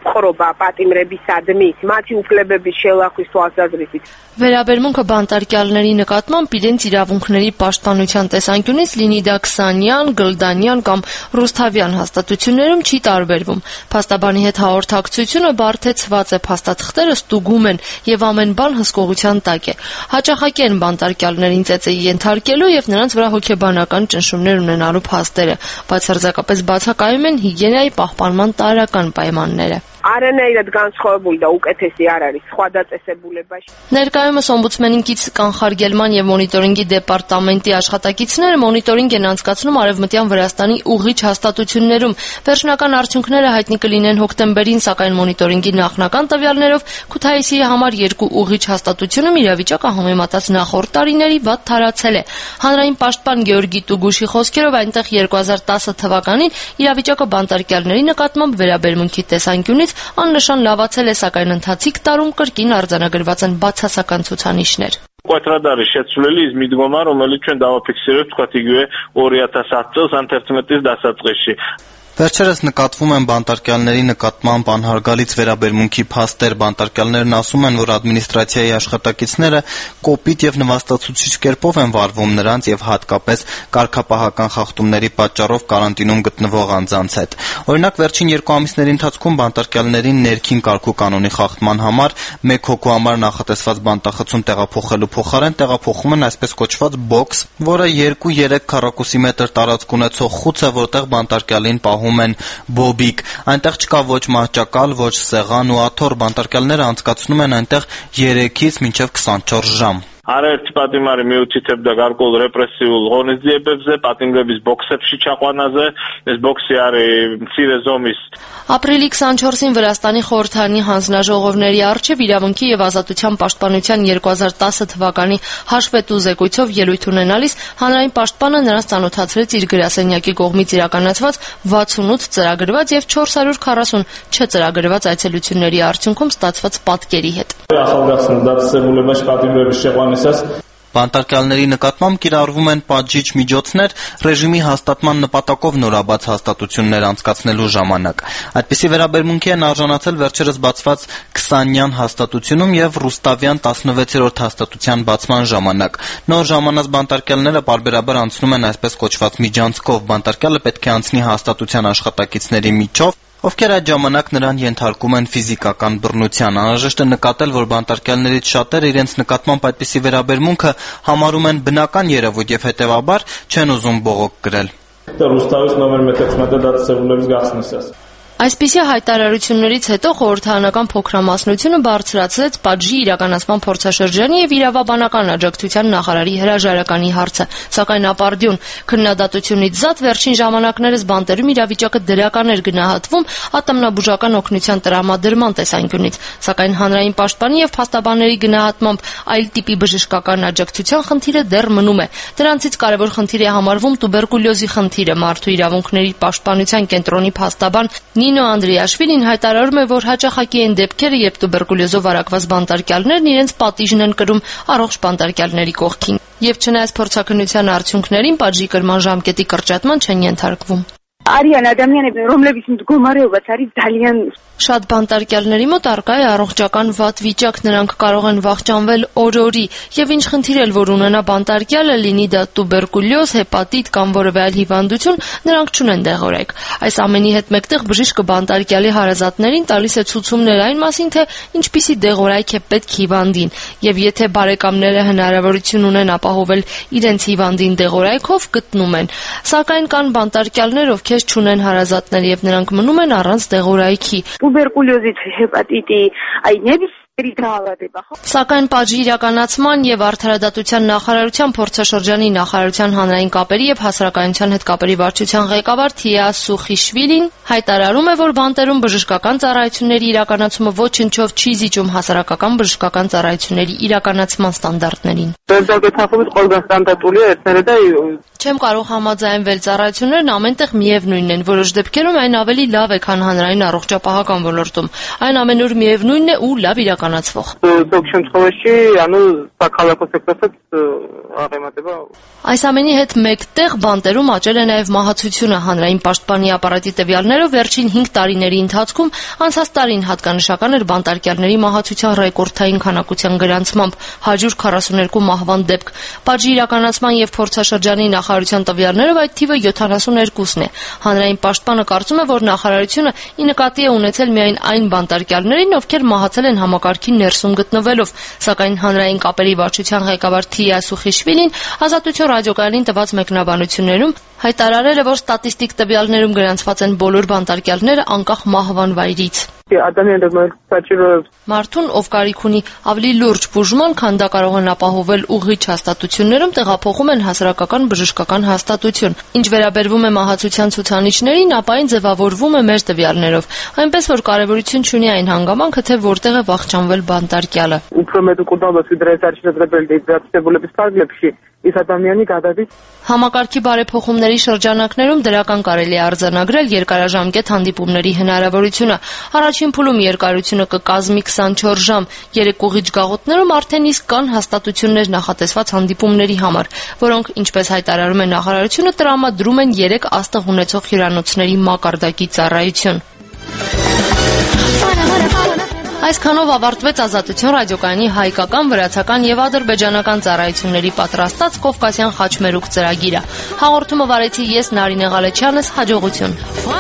Վերաբերմունքը բանտարկյալների նկատմամբ իրենց իրավունքների պաշտպանության տեսանկյունից լինի դա քսանյան, գլդանյան կամ ռուսթավյան հաստատություններում չի տարբերվում։ Փաստաբանի հետ հաղորդակցությունը բարդեցված է, փաստաթղթերը ստուգում են եւ ամեն բան հսկողության տակ է։ Հաճախակի են բանտարկյալներին ծեծեի ենթարկելու եւ նրանց վրա հոգեբանական ճնշումներ ունենալու փաստերը, բայց հարձակապես բացակայում են հիգիենայի պահպանման տարրական պայմանները։ Ներկայումս օմբուդսմենին կից կանխարգելման եւ մոնիտորինգի դեպարտամենտի աշխատակիցները մոնիտորինգ են անցկացնում Արևմտյան Վրաստանի ուղիչ հաստատություններում։ Վերջնական արդյունքները հայտնի կլինեն հոկտեմբերին, սակայն մոնիտորինգի նախնական տվյալներով Քութայիսի համար երկու ուղիչ հաստատությունում իրավիճակը համեմատած նախորդ տարիների վատ թարացել է։ Հանրային պաշտպան Գեորգի Տուգուշի խոսքերով այնտեղ երկու հազար տասը թվականին իրավիճակը բանտարկյալների նկատմամբ վերաբերմունքի տեսանկյունից աննշան լավացել է, սակայն ընթացիկ տարում կրկին արձանագրված են բացասական ցուցանիշներ։ Կոտրադարի շեցուլելի իզմիդգոմար ումելի չեն դավապիքսերով թքատիգուե օրիատասացծոս անթերցմետից դասածղեշի։ Վերջերս նկատվում են բանտարկյալների նկատմամբ անհարգալից վերաբերմունքի փաստեր։ Բանտարկյալներն ասում են, որ ադմինիստրացիայի աշխատակիցները կոպիտ եւ նվաստացուցիչ կերպով են վարվում նրանց եւ հատկապես կարգապահական խախտումների պատճառով կարանտինում գտնվող անձանց հետ։ Օրինակ, վերջին երկու ամիսների ընթացքում բանտարկյալներին ներքին կարգու կանոնի խախտման համար մեկ հոգու համար նախատեսված բանտախցում տեղափոխելու փոխարեն տեղափոխում են այսպես կոչված բոքս, որը երկու-երեք քառակուսի մետր տարածք ունեցող խուց է, որտեղ բանտարկյալին պահում են բոբիկ։ Այնտեղ չկա ոչ մահճակալ, ոչ սեղան ու աթոռ։ Բանտարկյալները անցկացնում են այնտեղ երեքից մինչև քսանչորս ժամ։ Արերտ պատիմարի միութի թեբդագարկոլ ռեպրեսիულ հոնիզդի էբևզե, պատիմրեբիս բոքսեպշի չախվանազե, ես բոքսի արի ծիրեզոմիս։ Ապրիլի քսանչորսին Վրաստանի խորհրդանի հանձնաժողովների առջև իրավունքի եւ ազատության պաշտպանության երկու հազար տասը թվականի հաշվետու զեկույցով ելույթ ունենալիս հանրային պաշտպանը նրանց ծանոթացրեց իր գրասենյակի կողմից իրականացված վաթսունութ ծրագրված եւ չորս հարյուր քառասուն չծրագրված այցելությունների արդյունքում ստացված պատկերի հետ։ Բանտարկյալների նկատմամբ կիրառվում են պատժիչ միջոցներ ռեժիմի հաստատման նպատակով նորաբաց հաստատություններ անցկացնելու ժամանակ։ Այդպիսի վերաբերմունքի են արժանացել վերջերս բացված քսանյան հաստատությունում եւ ռուստավյան տասնվեցերորդ հաստատության բացման ժամանակ։ Նոր ժամանած բանտարկյալները պարբերաբար անցնում են այսպես կոչված միջանցքով։ Բանտարկյալը պետք է անցնի հաստատության աշխատակիցների միջով, ովքեր այդ ժամանակ նրան ենթարկում են ֆիզիկական բռնության։ Անհրաժեշտ է նկատել, որ բանտարկյալներից շատերը իրենց նկատմամբ այդպիսի վերաբերմունքը համարում են բնական երևույթ եւ հետեւաբար չեն ուզում բողոք կրել։ Այսպիսի հայտարարություններից հետո խորհրդարանական փոքրամասնությունը բարձրացրեց պատժի իրականացման փորձաշրջանի եւ իրավաբանական աջակցության նախարարի հրաժարականի հարցը, սակայն ապարդյուն քննադատությունից զատ վերջին ժամանակներս բանտերում իրավիճակը դրական էր գնահատվում ատամնաբուժական օգնության տրամադրման տեսանկյունից, սակայն հանրային պաշտպանի եւ փաստաբանների գնահատմամբ այլ տիպի բժշկական աջակցության խնդիրը դեռ մնում է։ Դրանցից կարևոր խնդիր է համարվում տուբերկուլյոզի խնդիրը։ Մարդու իրավունքների պաշտպանության կենտրոնի փաստաբան Նինո Անդրեաշվիլին հայտարարում է, որ հաճախակի են դեպքերը, երբ տուբերկուլյոզով վարակված բանտարկյալներն իրենց պատիժն են կրում առողջ բանտարկյալների կողքին եւ չնայած փորձաքննության արդյունքներին պատժի կրման ժամկետի կրճատման չեն ենթարկվում։ Արիան ადამიანები, რომლებიც მდგომარეობაც არის ძალიან Շատ բանտարկյալների մոտ առկա է առողջական վատ վիճակ, նրանք կարող են վախճանվել օր-օրի, եւ ինչ խնդիր էլ որ ունենա բանտարկյալը, լինի դա տուբերկուլյոզ, հեպատիտ կամ որևէ այլ հիվանդություն, նրանք չունեն դեղորայք։ Այս ամենի հետ մեկտեղ բժիշկը բանտարկյալի հարազատներին տալիս է ցուցումներ այն մասին, թե ինչպիսի դեղորայք է պետք հիվանդին, եւ եթե բարեկամները հնարավորություն ունեն ապահովել իրենց հիվանդին դեղորայքով, գտնում են։ Սակայն կան բանտարկյալներ, ովքեր չունեն հարազատներ եւ նրանք մնում են առանց դեղորայքի։ Տուբերկուլյոզից հեպատիտի, այ Սակայն պատժի իրականացման եւ արդարադատության նախարարության փորձաշրջանի նախարարության հանրային կապերի եւ հասարակայնության հետ կապերի վարչության ղեկավար Թիա Սուխիշվիլին հայտարարում է, որ բանտերում բժշկական ծառայությունների իրականացումը ոչնչով չի զիջում հասարակական բժշկական ծառայությունների իրականացման ստանդարտներին։ Չեմ կարող համաձայնվել, ծառայություններն ամենտեղ միևնույնն են, որոշ դեպքերում այն ավելի լավ է, քան հանրային առողջապահական ոլորտում։ Այն ամենուր միևնույնն է ու լավ իրականացվող։ Այս ամենի հետ մեկտեղ բանտերում աճել է նաև մահացությունը։ Հանրային պաշտպանի ապարատի տվյալներով վերջին հինգ տարիների ընթացքում անցած տարին հատկանշական էր բանտարկյալների մահացության ռեկորդային քանակության գրանցմամբ հարյուր քառասուներկու մահվան դեպք։ Պատժի իրականացման եւ փորձաշրջանի նախարարության տվյալներով այդ թիվը յոթանասուններկուսն է։ Հանրային պաշտպանը կարծում է, որ նախարարությունը ի նկատի է ունեցել միայն այն բանտարկյալներին, ովքեր մահացել են համակարգի ներսում գտնվելով, սակայն հանրային կապերի վարչության ղեկավար Թիա Սուխիշվիլին Ազատություն ռադիոկայանին տված մեկնաբանություններում հայտարարել է, որ ստատիստիկ տվյալներում գրանցված են բոլոր բանտարկյալները անկախ մահվան վայրից։ Մարդուն, ով կարիք ունի ավելի լուրջ բուժման, քան դա կարող են ապահովել ուղղիչ հաստատություններում, տեղափոխում են հասարակական բժշկական հաստատություն։ Ինչ վերաբերվում է մահացության ցուցանիշներին, ապա այն ձևավորվում է մեր տվյալներով, այնպես որ կարևորություն չունի այն հանգամանքը, թե որտեղ է վախճանվել բանտարկյալը։ Համակարգի բարեփոխումների շրջանակներում դրական կարելի է արձանագրել երկարաժամկետ հանդիպումների հնարավորությունը։ Առաջին փուլում երկարությունը կկազմի քսանչորս ժամ, երեք ուղիչ գաղութներում արդեն իսկ կան հաստատություններ նախատեսված հանդիպումների համար, որոնք, ինչպես հայտարարում է նախարարությունը, տրամադրում են երեք աստղ ունեցող հյուրանոցների մակարդակի ծառայություն։ Այսքանով ավարտվեց Ազատություն ռադիոկայանի հայկական, վրացական եւ ադրբեջանական ծառայությունների պատրաստած Կովկասյան խաչմերուկ ծրագիրը։ Հաղորդումը վարեցի ես Նարինե Ղալեչյանս, հաջողություն։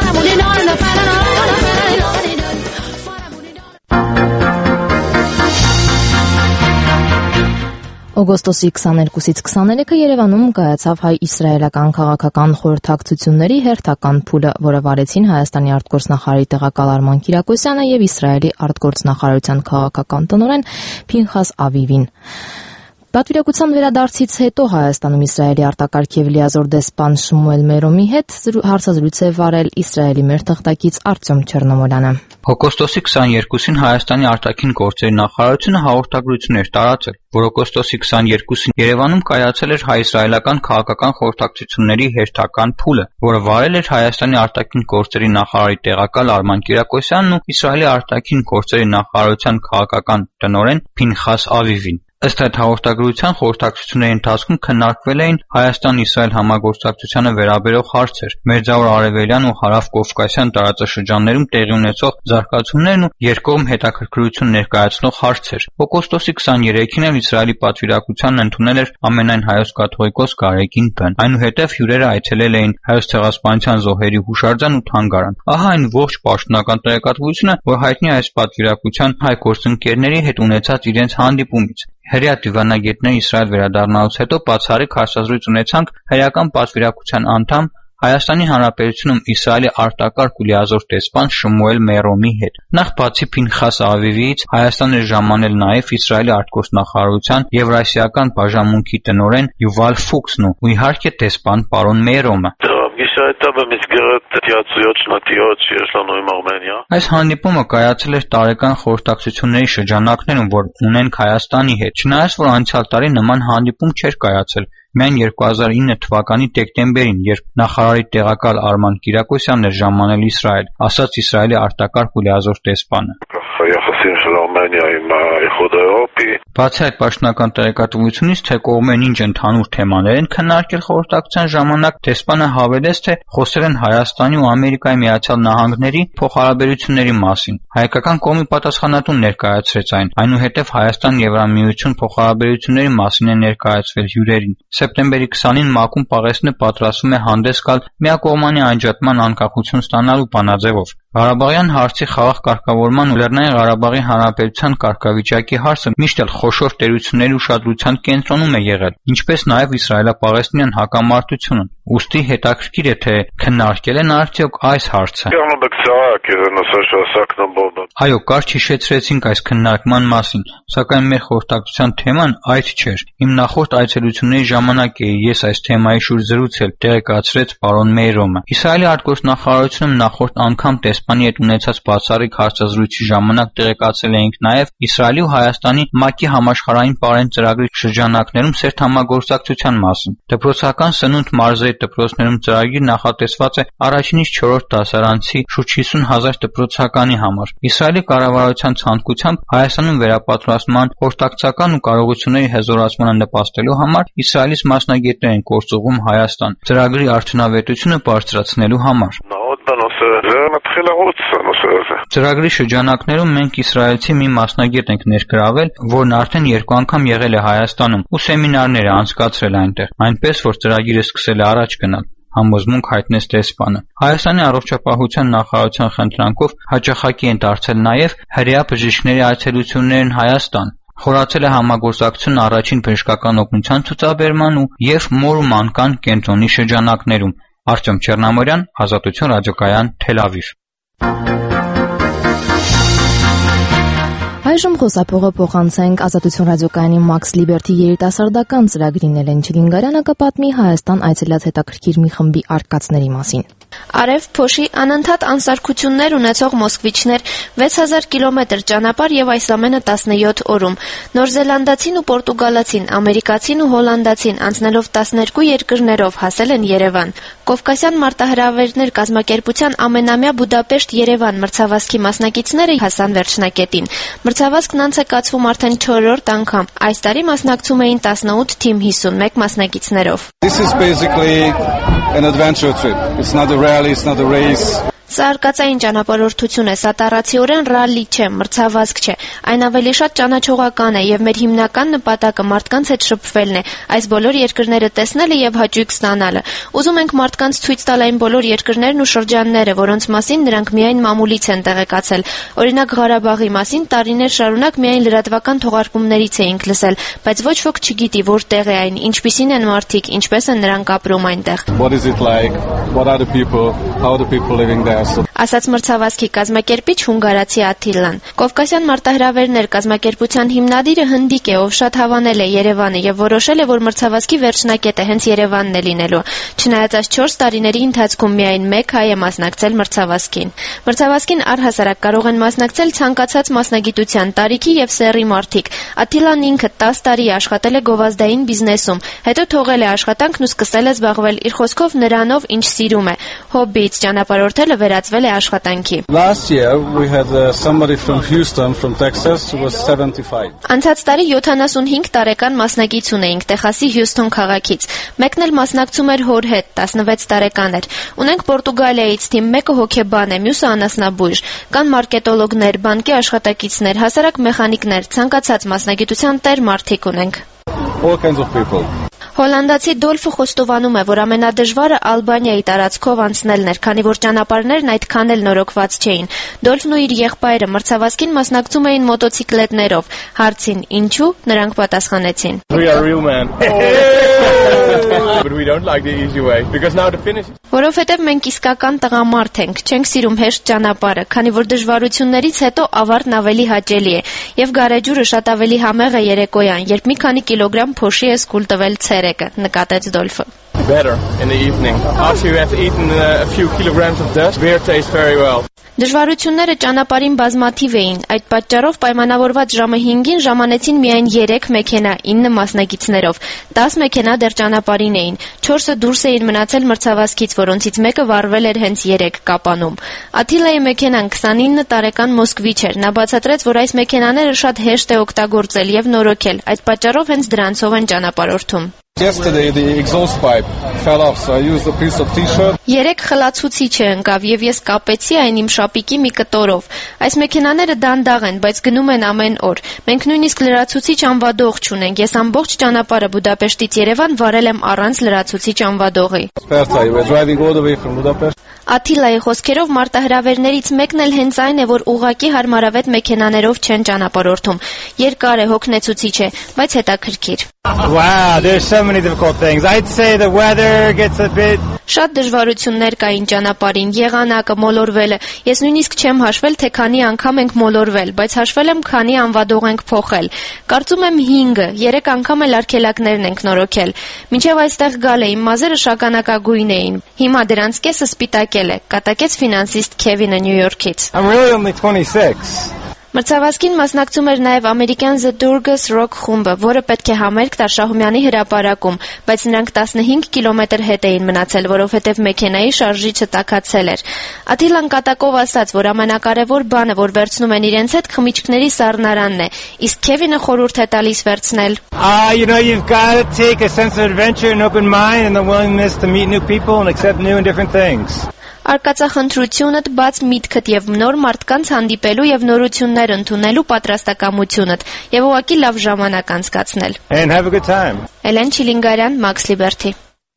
Օգոստոսի քսաներկուսից քսաներեքը Երևանում կայացավ հայ-իսրայելական քաղաքական խորհրդակցությունների հերթական փուլը, որը վարեցին Հայաստանի արտգործնախարարի տեղակալ Արման Կիրակոսյանը եւ Իսրայելի արտգործնախարարության քաղաքական տնօրեն Փինխաս Ավիվին։ Պատվիրակության վերադարձից հետո Հայաստանում Իսրայելի արտակարգ եւ լիազոր դեսպան Շմուել Մերոմի հետ հարցազրույց է վարել Իսրայելի մեր թղթակից Արտյոմ Չեռնոմորյանը։ Օգոստոսի քսաներկուսին Հայաստանի արտաքին գործերի նախարարությունը հաղորդագրություն էր տարածել, որ օգոստոսի քսաներկուսին Երևանում կայացել էր հայ-իսրայելական քաղաքական խորհրդակցությունների հերթական փուլը, որը վարել էր Հայաստանի արտաքին գործերի նախարարի տեղակալ Արման Կիրակոսյանն ու Իսրայելի արտաքին գործերի նախարարության քաղաքական տնօրեն Փինխաս Ավիվին։ Ըստ այդ հաղորդագրության խորհրդակցությունների ընթացքում քննարկվել էին Հայաստան-Իսրայել համագործակցությանը վերաբերող հարցեր, Մերձավոր Արևելյան ու Հարավ-Կովկասյան տարածաշրջաններում տեղի ունեցող զարգացումներն ու երկկողմ հետաքրքրություն ներկայացնող հարցեր։ Օգոստոսի քսաներեքին էլ Իսրայելի պատվիրակությանն ընդունել էր ամենայն հայոց կաթողիկոս Գարեգին Բն։ Այնուհետև հյուրերը այցելել էին Հայոց ցեղասպանության զոհերի հուշարձան ու թանգարան։ Ահա այն ողջ պաշտոնական տեղեկատվությունը, որ հայտնի է այս պատվիրակության հայ գործընկերների հետ ունեցած իրենց հանդիպումից։ Հրեա դիվանագետների Իսրայել վերադառնալուց հետո բացառիկ հարցազրույց ունեցանք հայկական պատվիրակության անդամ Հայաստանի Հանրապետությունում Իսրայելի արտակարգ ու լիազոր դեսպան Շմուել Մերոմի հետ։ Նախ բացի Փինխաս Ավիվից Հայաստան էր ժամանել նաև Իսրայելի արտգործնախարարության Եվրասիական բաժանմունքի տնօրեն Յուվալ Ֆուքսն ու իհարկե դեսպան պարոն Մերոմը։ Այս հանդիպումը կայացել էր տարեկան խորհրդակցությունների շրջանակներում, որ ունենք Հայաստանի հետ։ Չնայած որ անցյալ տարի նման հանդիպում չէր կայացել, միայն երկու հազար ինը թվականի դեկտեմբերին, երբ նախարարի տեղակալ Արման Կիրակոսյանն էր ժամանել Իսրայել, ասաց Իսրայելի արտակարգ ու լիազոր դեսպանը։ Բացի այդ պաշտոնական տեղեկատվությունից, թե կողմերն ինչ ընդհանուր թեմաներ են քննարկել խորհրդակցության ժամանակ, դեսպանը հավելեց, թե խոսել են Հայաստանի ու Ամերիկայի Միացյալ Նահանգների փոխհարաբերությունների մասին։ Հայկական կողմի պատասխանատուն ներկայացրեց այն, այնուհետև Հայաստան-Եվրամիություն փոխհարաբերությունների մասին է ներկայացվել հյուրերին։ Սեպտեմբերի քսանին ՄԱԿ-ում Պաղեստինը պատրաստվում է հանդես գալ միակողմանի անջատման անկախություն ստանալու բանաձևով։ Ղարաբաղյան հարցի խաղաղ կարգավորման ու Լեռնային Ղարաբաղի Հանրապետության կարգավիճակի հարցը միշտ էլ խոշոր տերությունների ուշադրության կենտրոնում է եղել, ինչպես նաև իսրայելա-պաղեստինյան հակամարտությունը։ Ուստի հետաքրքիր է, թե քննարկել են արդյոք այս հարցը։ Այո, կարճ հիշեցրեցինք այս քննարկման մասին, սակայն մեր խորհրդակցության թեման այդ չէր։ Իմ նախորդ այցելությունների ժամանակ էի ես այս թեմայի շուրջ զրուցել, տեղեկացրեց պարոն Մեյրոմը։ Իսրայելի արտգործնախարարությունում նախորդ անգամ դեսպանի հետ ունեցած բացառիկ հարցազրույցի ժամանակ տեղեկացել էինք նաև Իսրայելի ու Հայաստանի ՄԱԿ-ի համաշխարհային պարեն ծրագրի շրջանակներում սերտ համագործակցության մասին։ Դպրոցական սնունդ մարզերի դպրոցներում ծրագիր նախատեսված է առաջինից չորրորդ դասարանցի շուրջ հիսուն հազար դպրոցականի համար։ Իսրայելի կառավարության ցանկությամբ Հայաստանում վերապատրաստման խորհրդակցական ու կարողությունների հզորացմանը նպաստելու համար Իսրայելից մասնագետներ են գործուղում Հայաստան, ծրագրի արդյունավետությունը բարձրացնելու համար։ Ծրագրի շրջանակներում մենք իսրայելցի մի մասնագետ ենք ներգրավել, որն արդեն երկու անգամ եղել է Հայաստանում ու սեմինարներ է անցկացրել այնտեղ, այնպես որ ծրագիրը սկսել է առաջ գնալ, համոզմունք հայտնեց դեսպանը։ Հայաստանի առողջապահության նախարարության խնդրանքով հաճախակի են դարձել նաև հրեա բժիշկների այցելություններն Հայաստան։ Խորացել է համագործակցությունը առաջին բժշկական օգնության ցուցաբերման ու և մոր ու մանկան կենտրոնի շրջանակներում։ Արտյոմ Չեռնամորյան, Ազատություն ռադիոկայան, Թել Ավիվ։ Այժմ խոսափողը փոխանցենք Ազատություն ռադիոկայանի Max Liberty երիտասարդական ծրագրին Էլեն Չիլինգարյանը կպատմի Հայաստան այցելած հետաքրքիր մի խմբի արկածների մասին։ Արև փոշի անընդհատ անսարքություններ ունեցող մոսկվիչներ վեց հազար կիլոմետր ճանապարհ եւ այս ամենը տասնյոթ օրում։ Նորզելանդացին ու պորտուգալացին, ամերիկացին ու հոլանդացին անցնելով տասներկու երկրներով հասել են Երևան։ Կովկասյան մարտահրավերներ կազմակերպության ամենամյա Բուդապեշտ-Երևան մրցավազքի մասնակիցները հասան վերջնակետին։ Մրցավազքն անց է կացվում արդեն չորրորդ անգամ։ Այս տարի մասնակցում էին տասնութ թիմ հիսունմեկ մասնակիցներով։ This is basically an adventure trip. It's not a rally, it's not a race. Սա արկածային ճանապարհորդություն է, սա տառացիորեն ռալլի չէ, մրցավազք չէ։ Այն ավելի շատ ճանաչողական է եւ մեր հիմնական նպատակը մարդկանց հետ շփվելն է, այս բոլոր երկրները տեսնելը եւ հաճույք ստանալը։ Ուզում ենք մարդկանց ցույց տալ այն բոլոր երկրներն ու շրջանները, որոնց մասին նրանք միայն մամուլից են տեղեկացել։ Օրինակ Ղարաբաղի մասին տարիներ շարունակ միայն լրատվական թողարկումներից էինք լսել, բայց ոչ ոք չգիտի որտեղ է այն, ինչպիսին են մարդիկ, ինչպես են նրանք ապրում այնտեղ։ What is it like? What are the people? How are the people living there? Ասաց մրցավազքի կազմակերպիչ հունգարացի Աթիլան։ Կովկասյան մարտահրավերներ կազմակերպության հիմնադիրը հնդիկ է, ով շատ հավանել է Երևանը եւ որոշել է, որ մրցավազքի վերջնակետը հենց Երևանն է լինելու։ Չնայած այս չորս տարիների ընթացքում միայն մեկ հայ է մասնակցել մրցավազքին։ Մրցավազքին առհասարակ կարող են մասնակցել ցանկացած մասնագիտության, տարիքի եւ սեռի մարդիկ։ Աթիլան ինքը տասը տարի աշխատել է գովազդային բիզնեսում, հետո թողել է աշխատանքն ու սկսել է զբաղվել իր խոսքով նրանով, ինչ սիրում է։ Հոբբից ճանապարհորդելը վերածվել է աշխատանքի։ Last year we had uh, somebody from Houston from Texas who was seventy-five. Անցած տարի յոթանասունհինգ տարեկան մասնակից ունեինք Տեխասի Հյուսթոն քաղաքից։ Մեկն էլ մասնակցում էր հոր հետ, տասնվեց տարեկան էր։ Ունենք Պորտուգալիայից թիմ, մեկը հոգեբան է, մյուսը անասնաբույժ։ Կան մարկետոլոգներ, բանկի աշխատակիցներ, հասարակ մեխանիկներ, ցանկացած մասնագիտության տեր մարդիկ ունենք։ All kinds of people. Հոլանդացի Դոլֆը խոստովանում է, որ ամենադժվարը Ալբանիայի տարածքով անցնելն էր, քանի որ ճանապարհներն այդքան էլ նորոգված չէին։ Դոլֆն ու իր եղբայրը մրցավազքին մասնակցում էին մոտոցիկլետներով։ Հարցին ինչու, նրանք պատասխանեցին. We are real men. But we don't like the easy way because now the finish. Որովհետև մենք իսկական տղամարդ ենք, չենք սիրում հեշտ ճանապարհը, քանի որ դժվարություններից հետո ավարտն ավելի հաճելի է, եւ գարեջուրը շատ ավելի համեղ է երեկոյան, երբ մի քանի կիլոգրամ փոշի ես կուլ տվել ցերեկը, նկատեց Դոլֆը։ Better in the evening. After you have eaten a few kilograms of dust, beer tastes very well. Դժվարությունները ճանապարհին բազմաթիվ էին։ Այդ պատճառով պայմանավորված ժամը հինգին ժամանեցին միայն երեք մեքենա ինը մասնակիցներով։ տասը մեքենա դեռ ճանապարհին էին։ չորսը դուրս էին մնացել մրցավազքից, որոնցից մեկը վառվել էր հենց երեք կապանում։ Աթիլայի մեքենան քսանինը տարեկան մոսկվիչ էր։ Նա բացատրեց, որ այս մեքենաները շատ հեշտ է օգտագործել եւ նորոգել։ Այդ պատճառով հենց դրանցով են ճանապարհորդում։ Yesterday the exhaust pipe fell off, so I used a piece of t-shirt. Երեք խլացուցիչը ընկավ եւ ես կապեցի այն իմ շապիկի մի կտորով։ Այս մեքենաները դանդաղ են, բայց գնում են ամեն օր։ Մենք նույնիսկ լրացուցիչ անվադող չունենք։ Ես ամբողջ ճանապարհը Բուդապեշտից Երևան վարել եմ առանց լրացուցիչ անվադողի։ We're driving all the way from Budapest. Աթիլայի խոսքերով մարտահրավերներից մեկն էլ հենց այն է, որ ուղղակի հարմարավետ մեքենաներով չեն ճանապարհորդում։ Երկար է, հոգնեցուցիչ է, բայց հետաքրքիր։ Wow, there's so many difficult things. I'd say the weather gets a bit. Շատ դժվարություններ կային ճանապարհին, եղանակը, մոլորվելը։ Ես նույնիսկ չեմ հաշվել, թե քանի անգամ ենք մոլորվել, բայց հաշվել եմ, քանի անվադող ենք փոխել։ Կարծում եմ հինգը, երեք անգամ էլ արգելակներն ենք նորոգել։ Մինչև այստեղ գալը իմ մազերը շագանակագույն էին։ Հիմա դրանց կեսը սպիտակել է, կատակեց ֆինանսիստ Քևինը Նյու Յորքից։ I'm really only twenty-six. Մրցավազքին մասնակցում էր նաև ամերիկյան The Durgus Rock խումբը, որը պետք է համերգ տար Շահումյանի հրապարակում, բայց նրանք տասնհինգ կիլոմետր հետ էին մնացել, որովհետև մեքենայի շարժիչը տաքացել էր։ Աթիլան կատակով ասաց, որ ամենակարևոր բանը, որ վերցնում են իրենց հետ, խմիչքների սառնարանն է, իսկ Քևինը խորհուրդ է տալիս վերցնել. Ah, you know, you've got to take a sense of adventure, an open mind and the willingness to meet new people and accept new and different things. Արկածախնդրությունդ, բաց միտքդ եւ նոր մարդկանց հանդիպելու եւ նորություններ ընդունելու պատրաստակամությունդ եւ ուղղակի լավ ժամանակ անցկացնել։ And have a good time. Էլեն Չիլինգարյան, Max Liberty.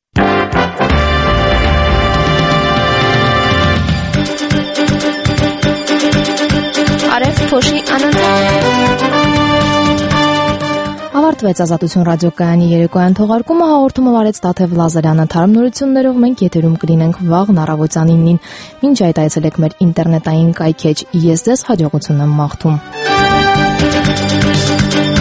Արև փոշի անընդհատ Ավարտվեց Ազատություն ռադիոկայանի երեկոյան թողարկումը, հաղորդումը վարեց Տաթև Լազարյանը։ Թարմ նորություններով մենք եթերում կլինենք վաղն առավոտյան իննին։ Մինչ այդ այցելեք մեր ինտերնետային կայքեջ։ Ես ձեզ հաջողություն եմ մաղթում։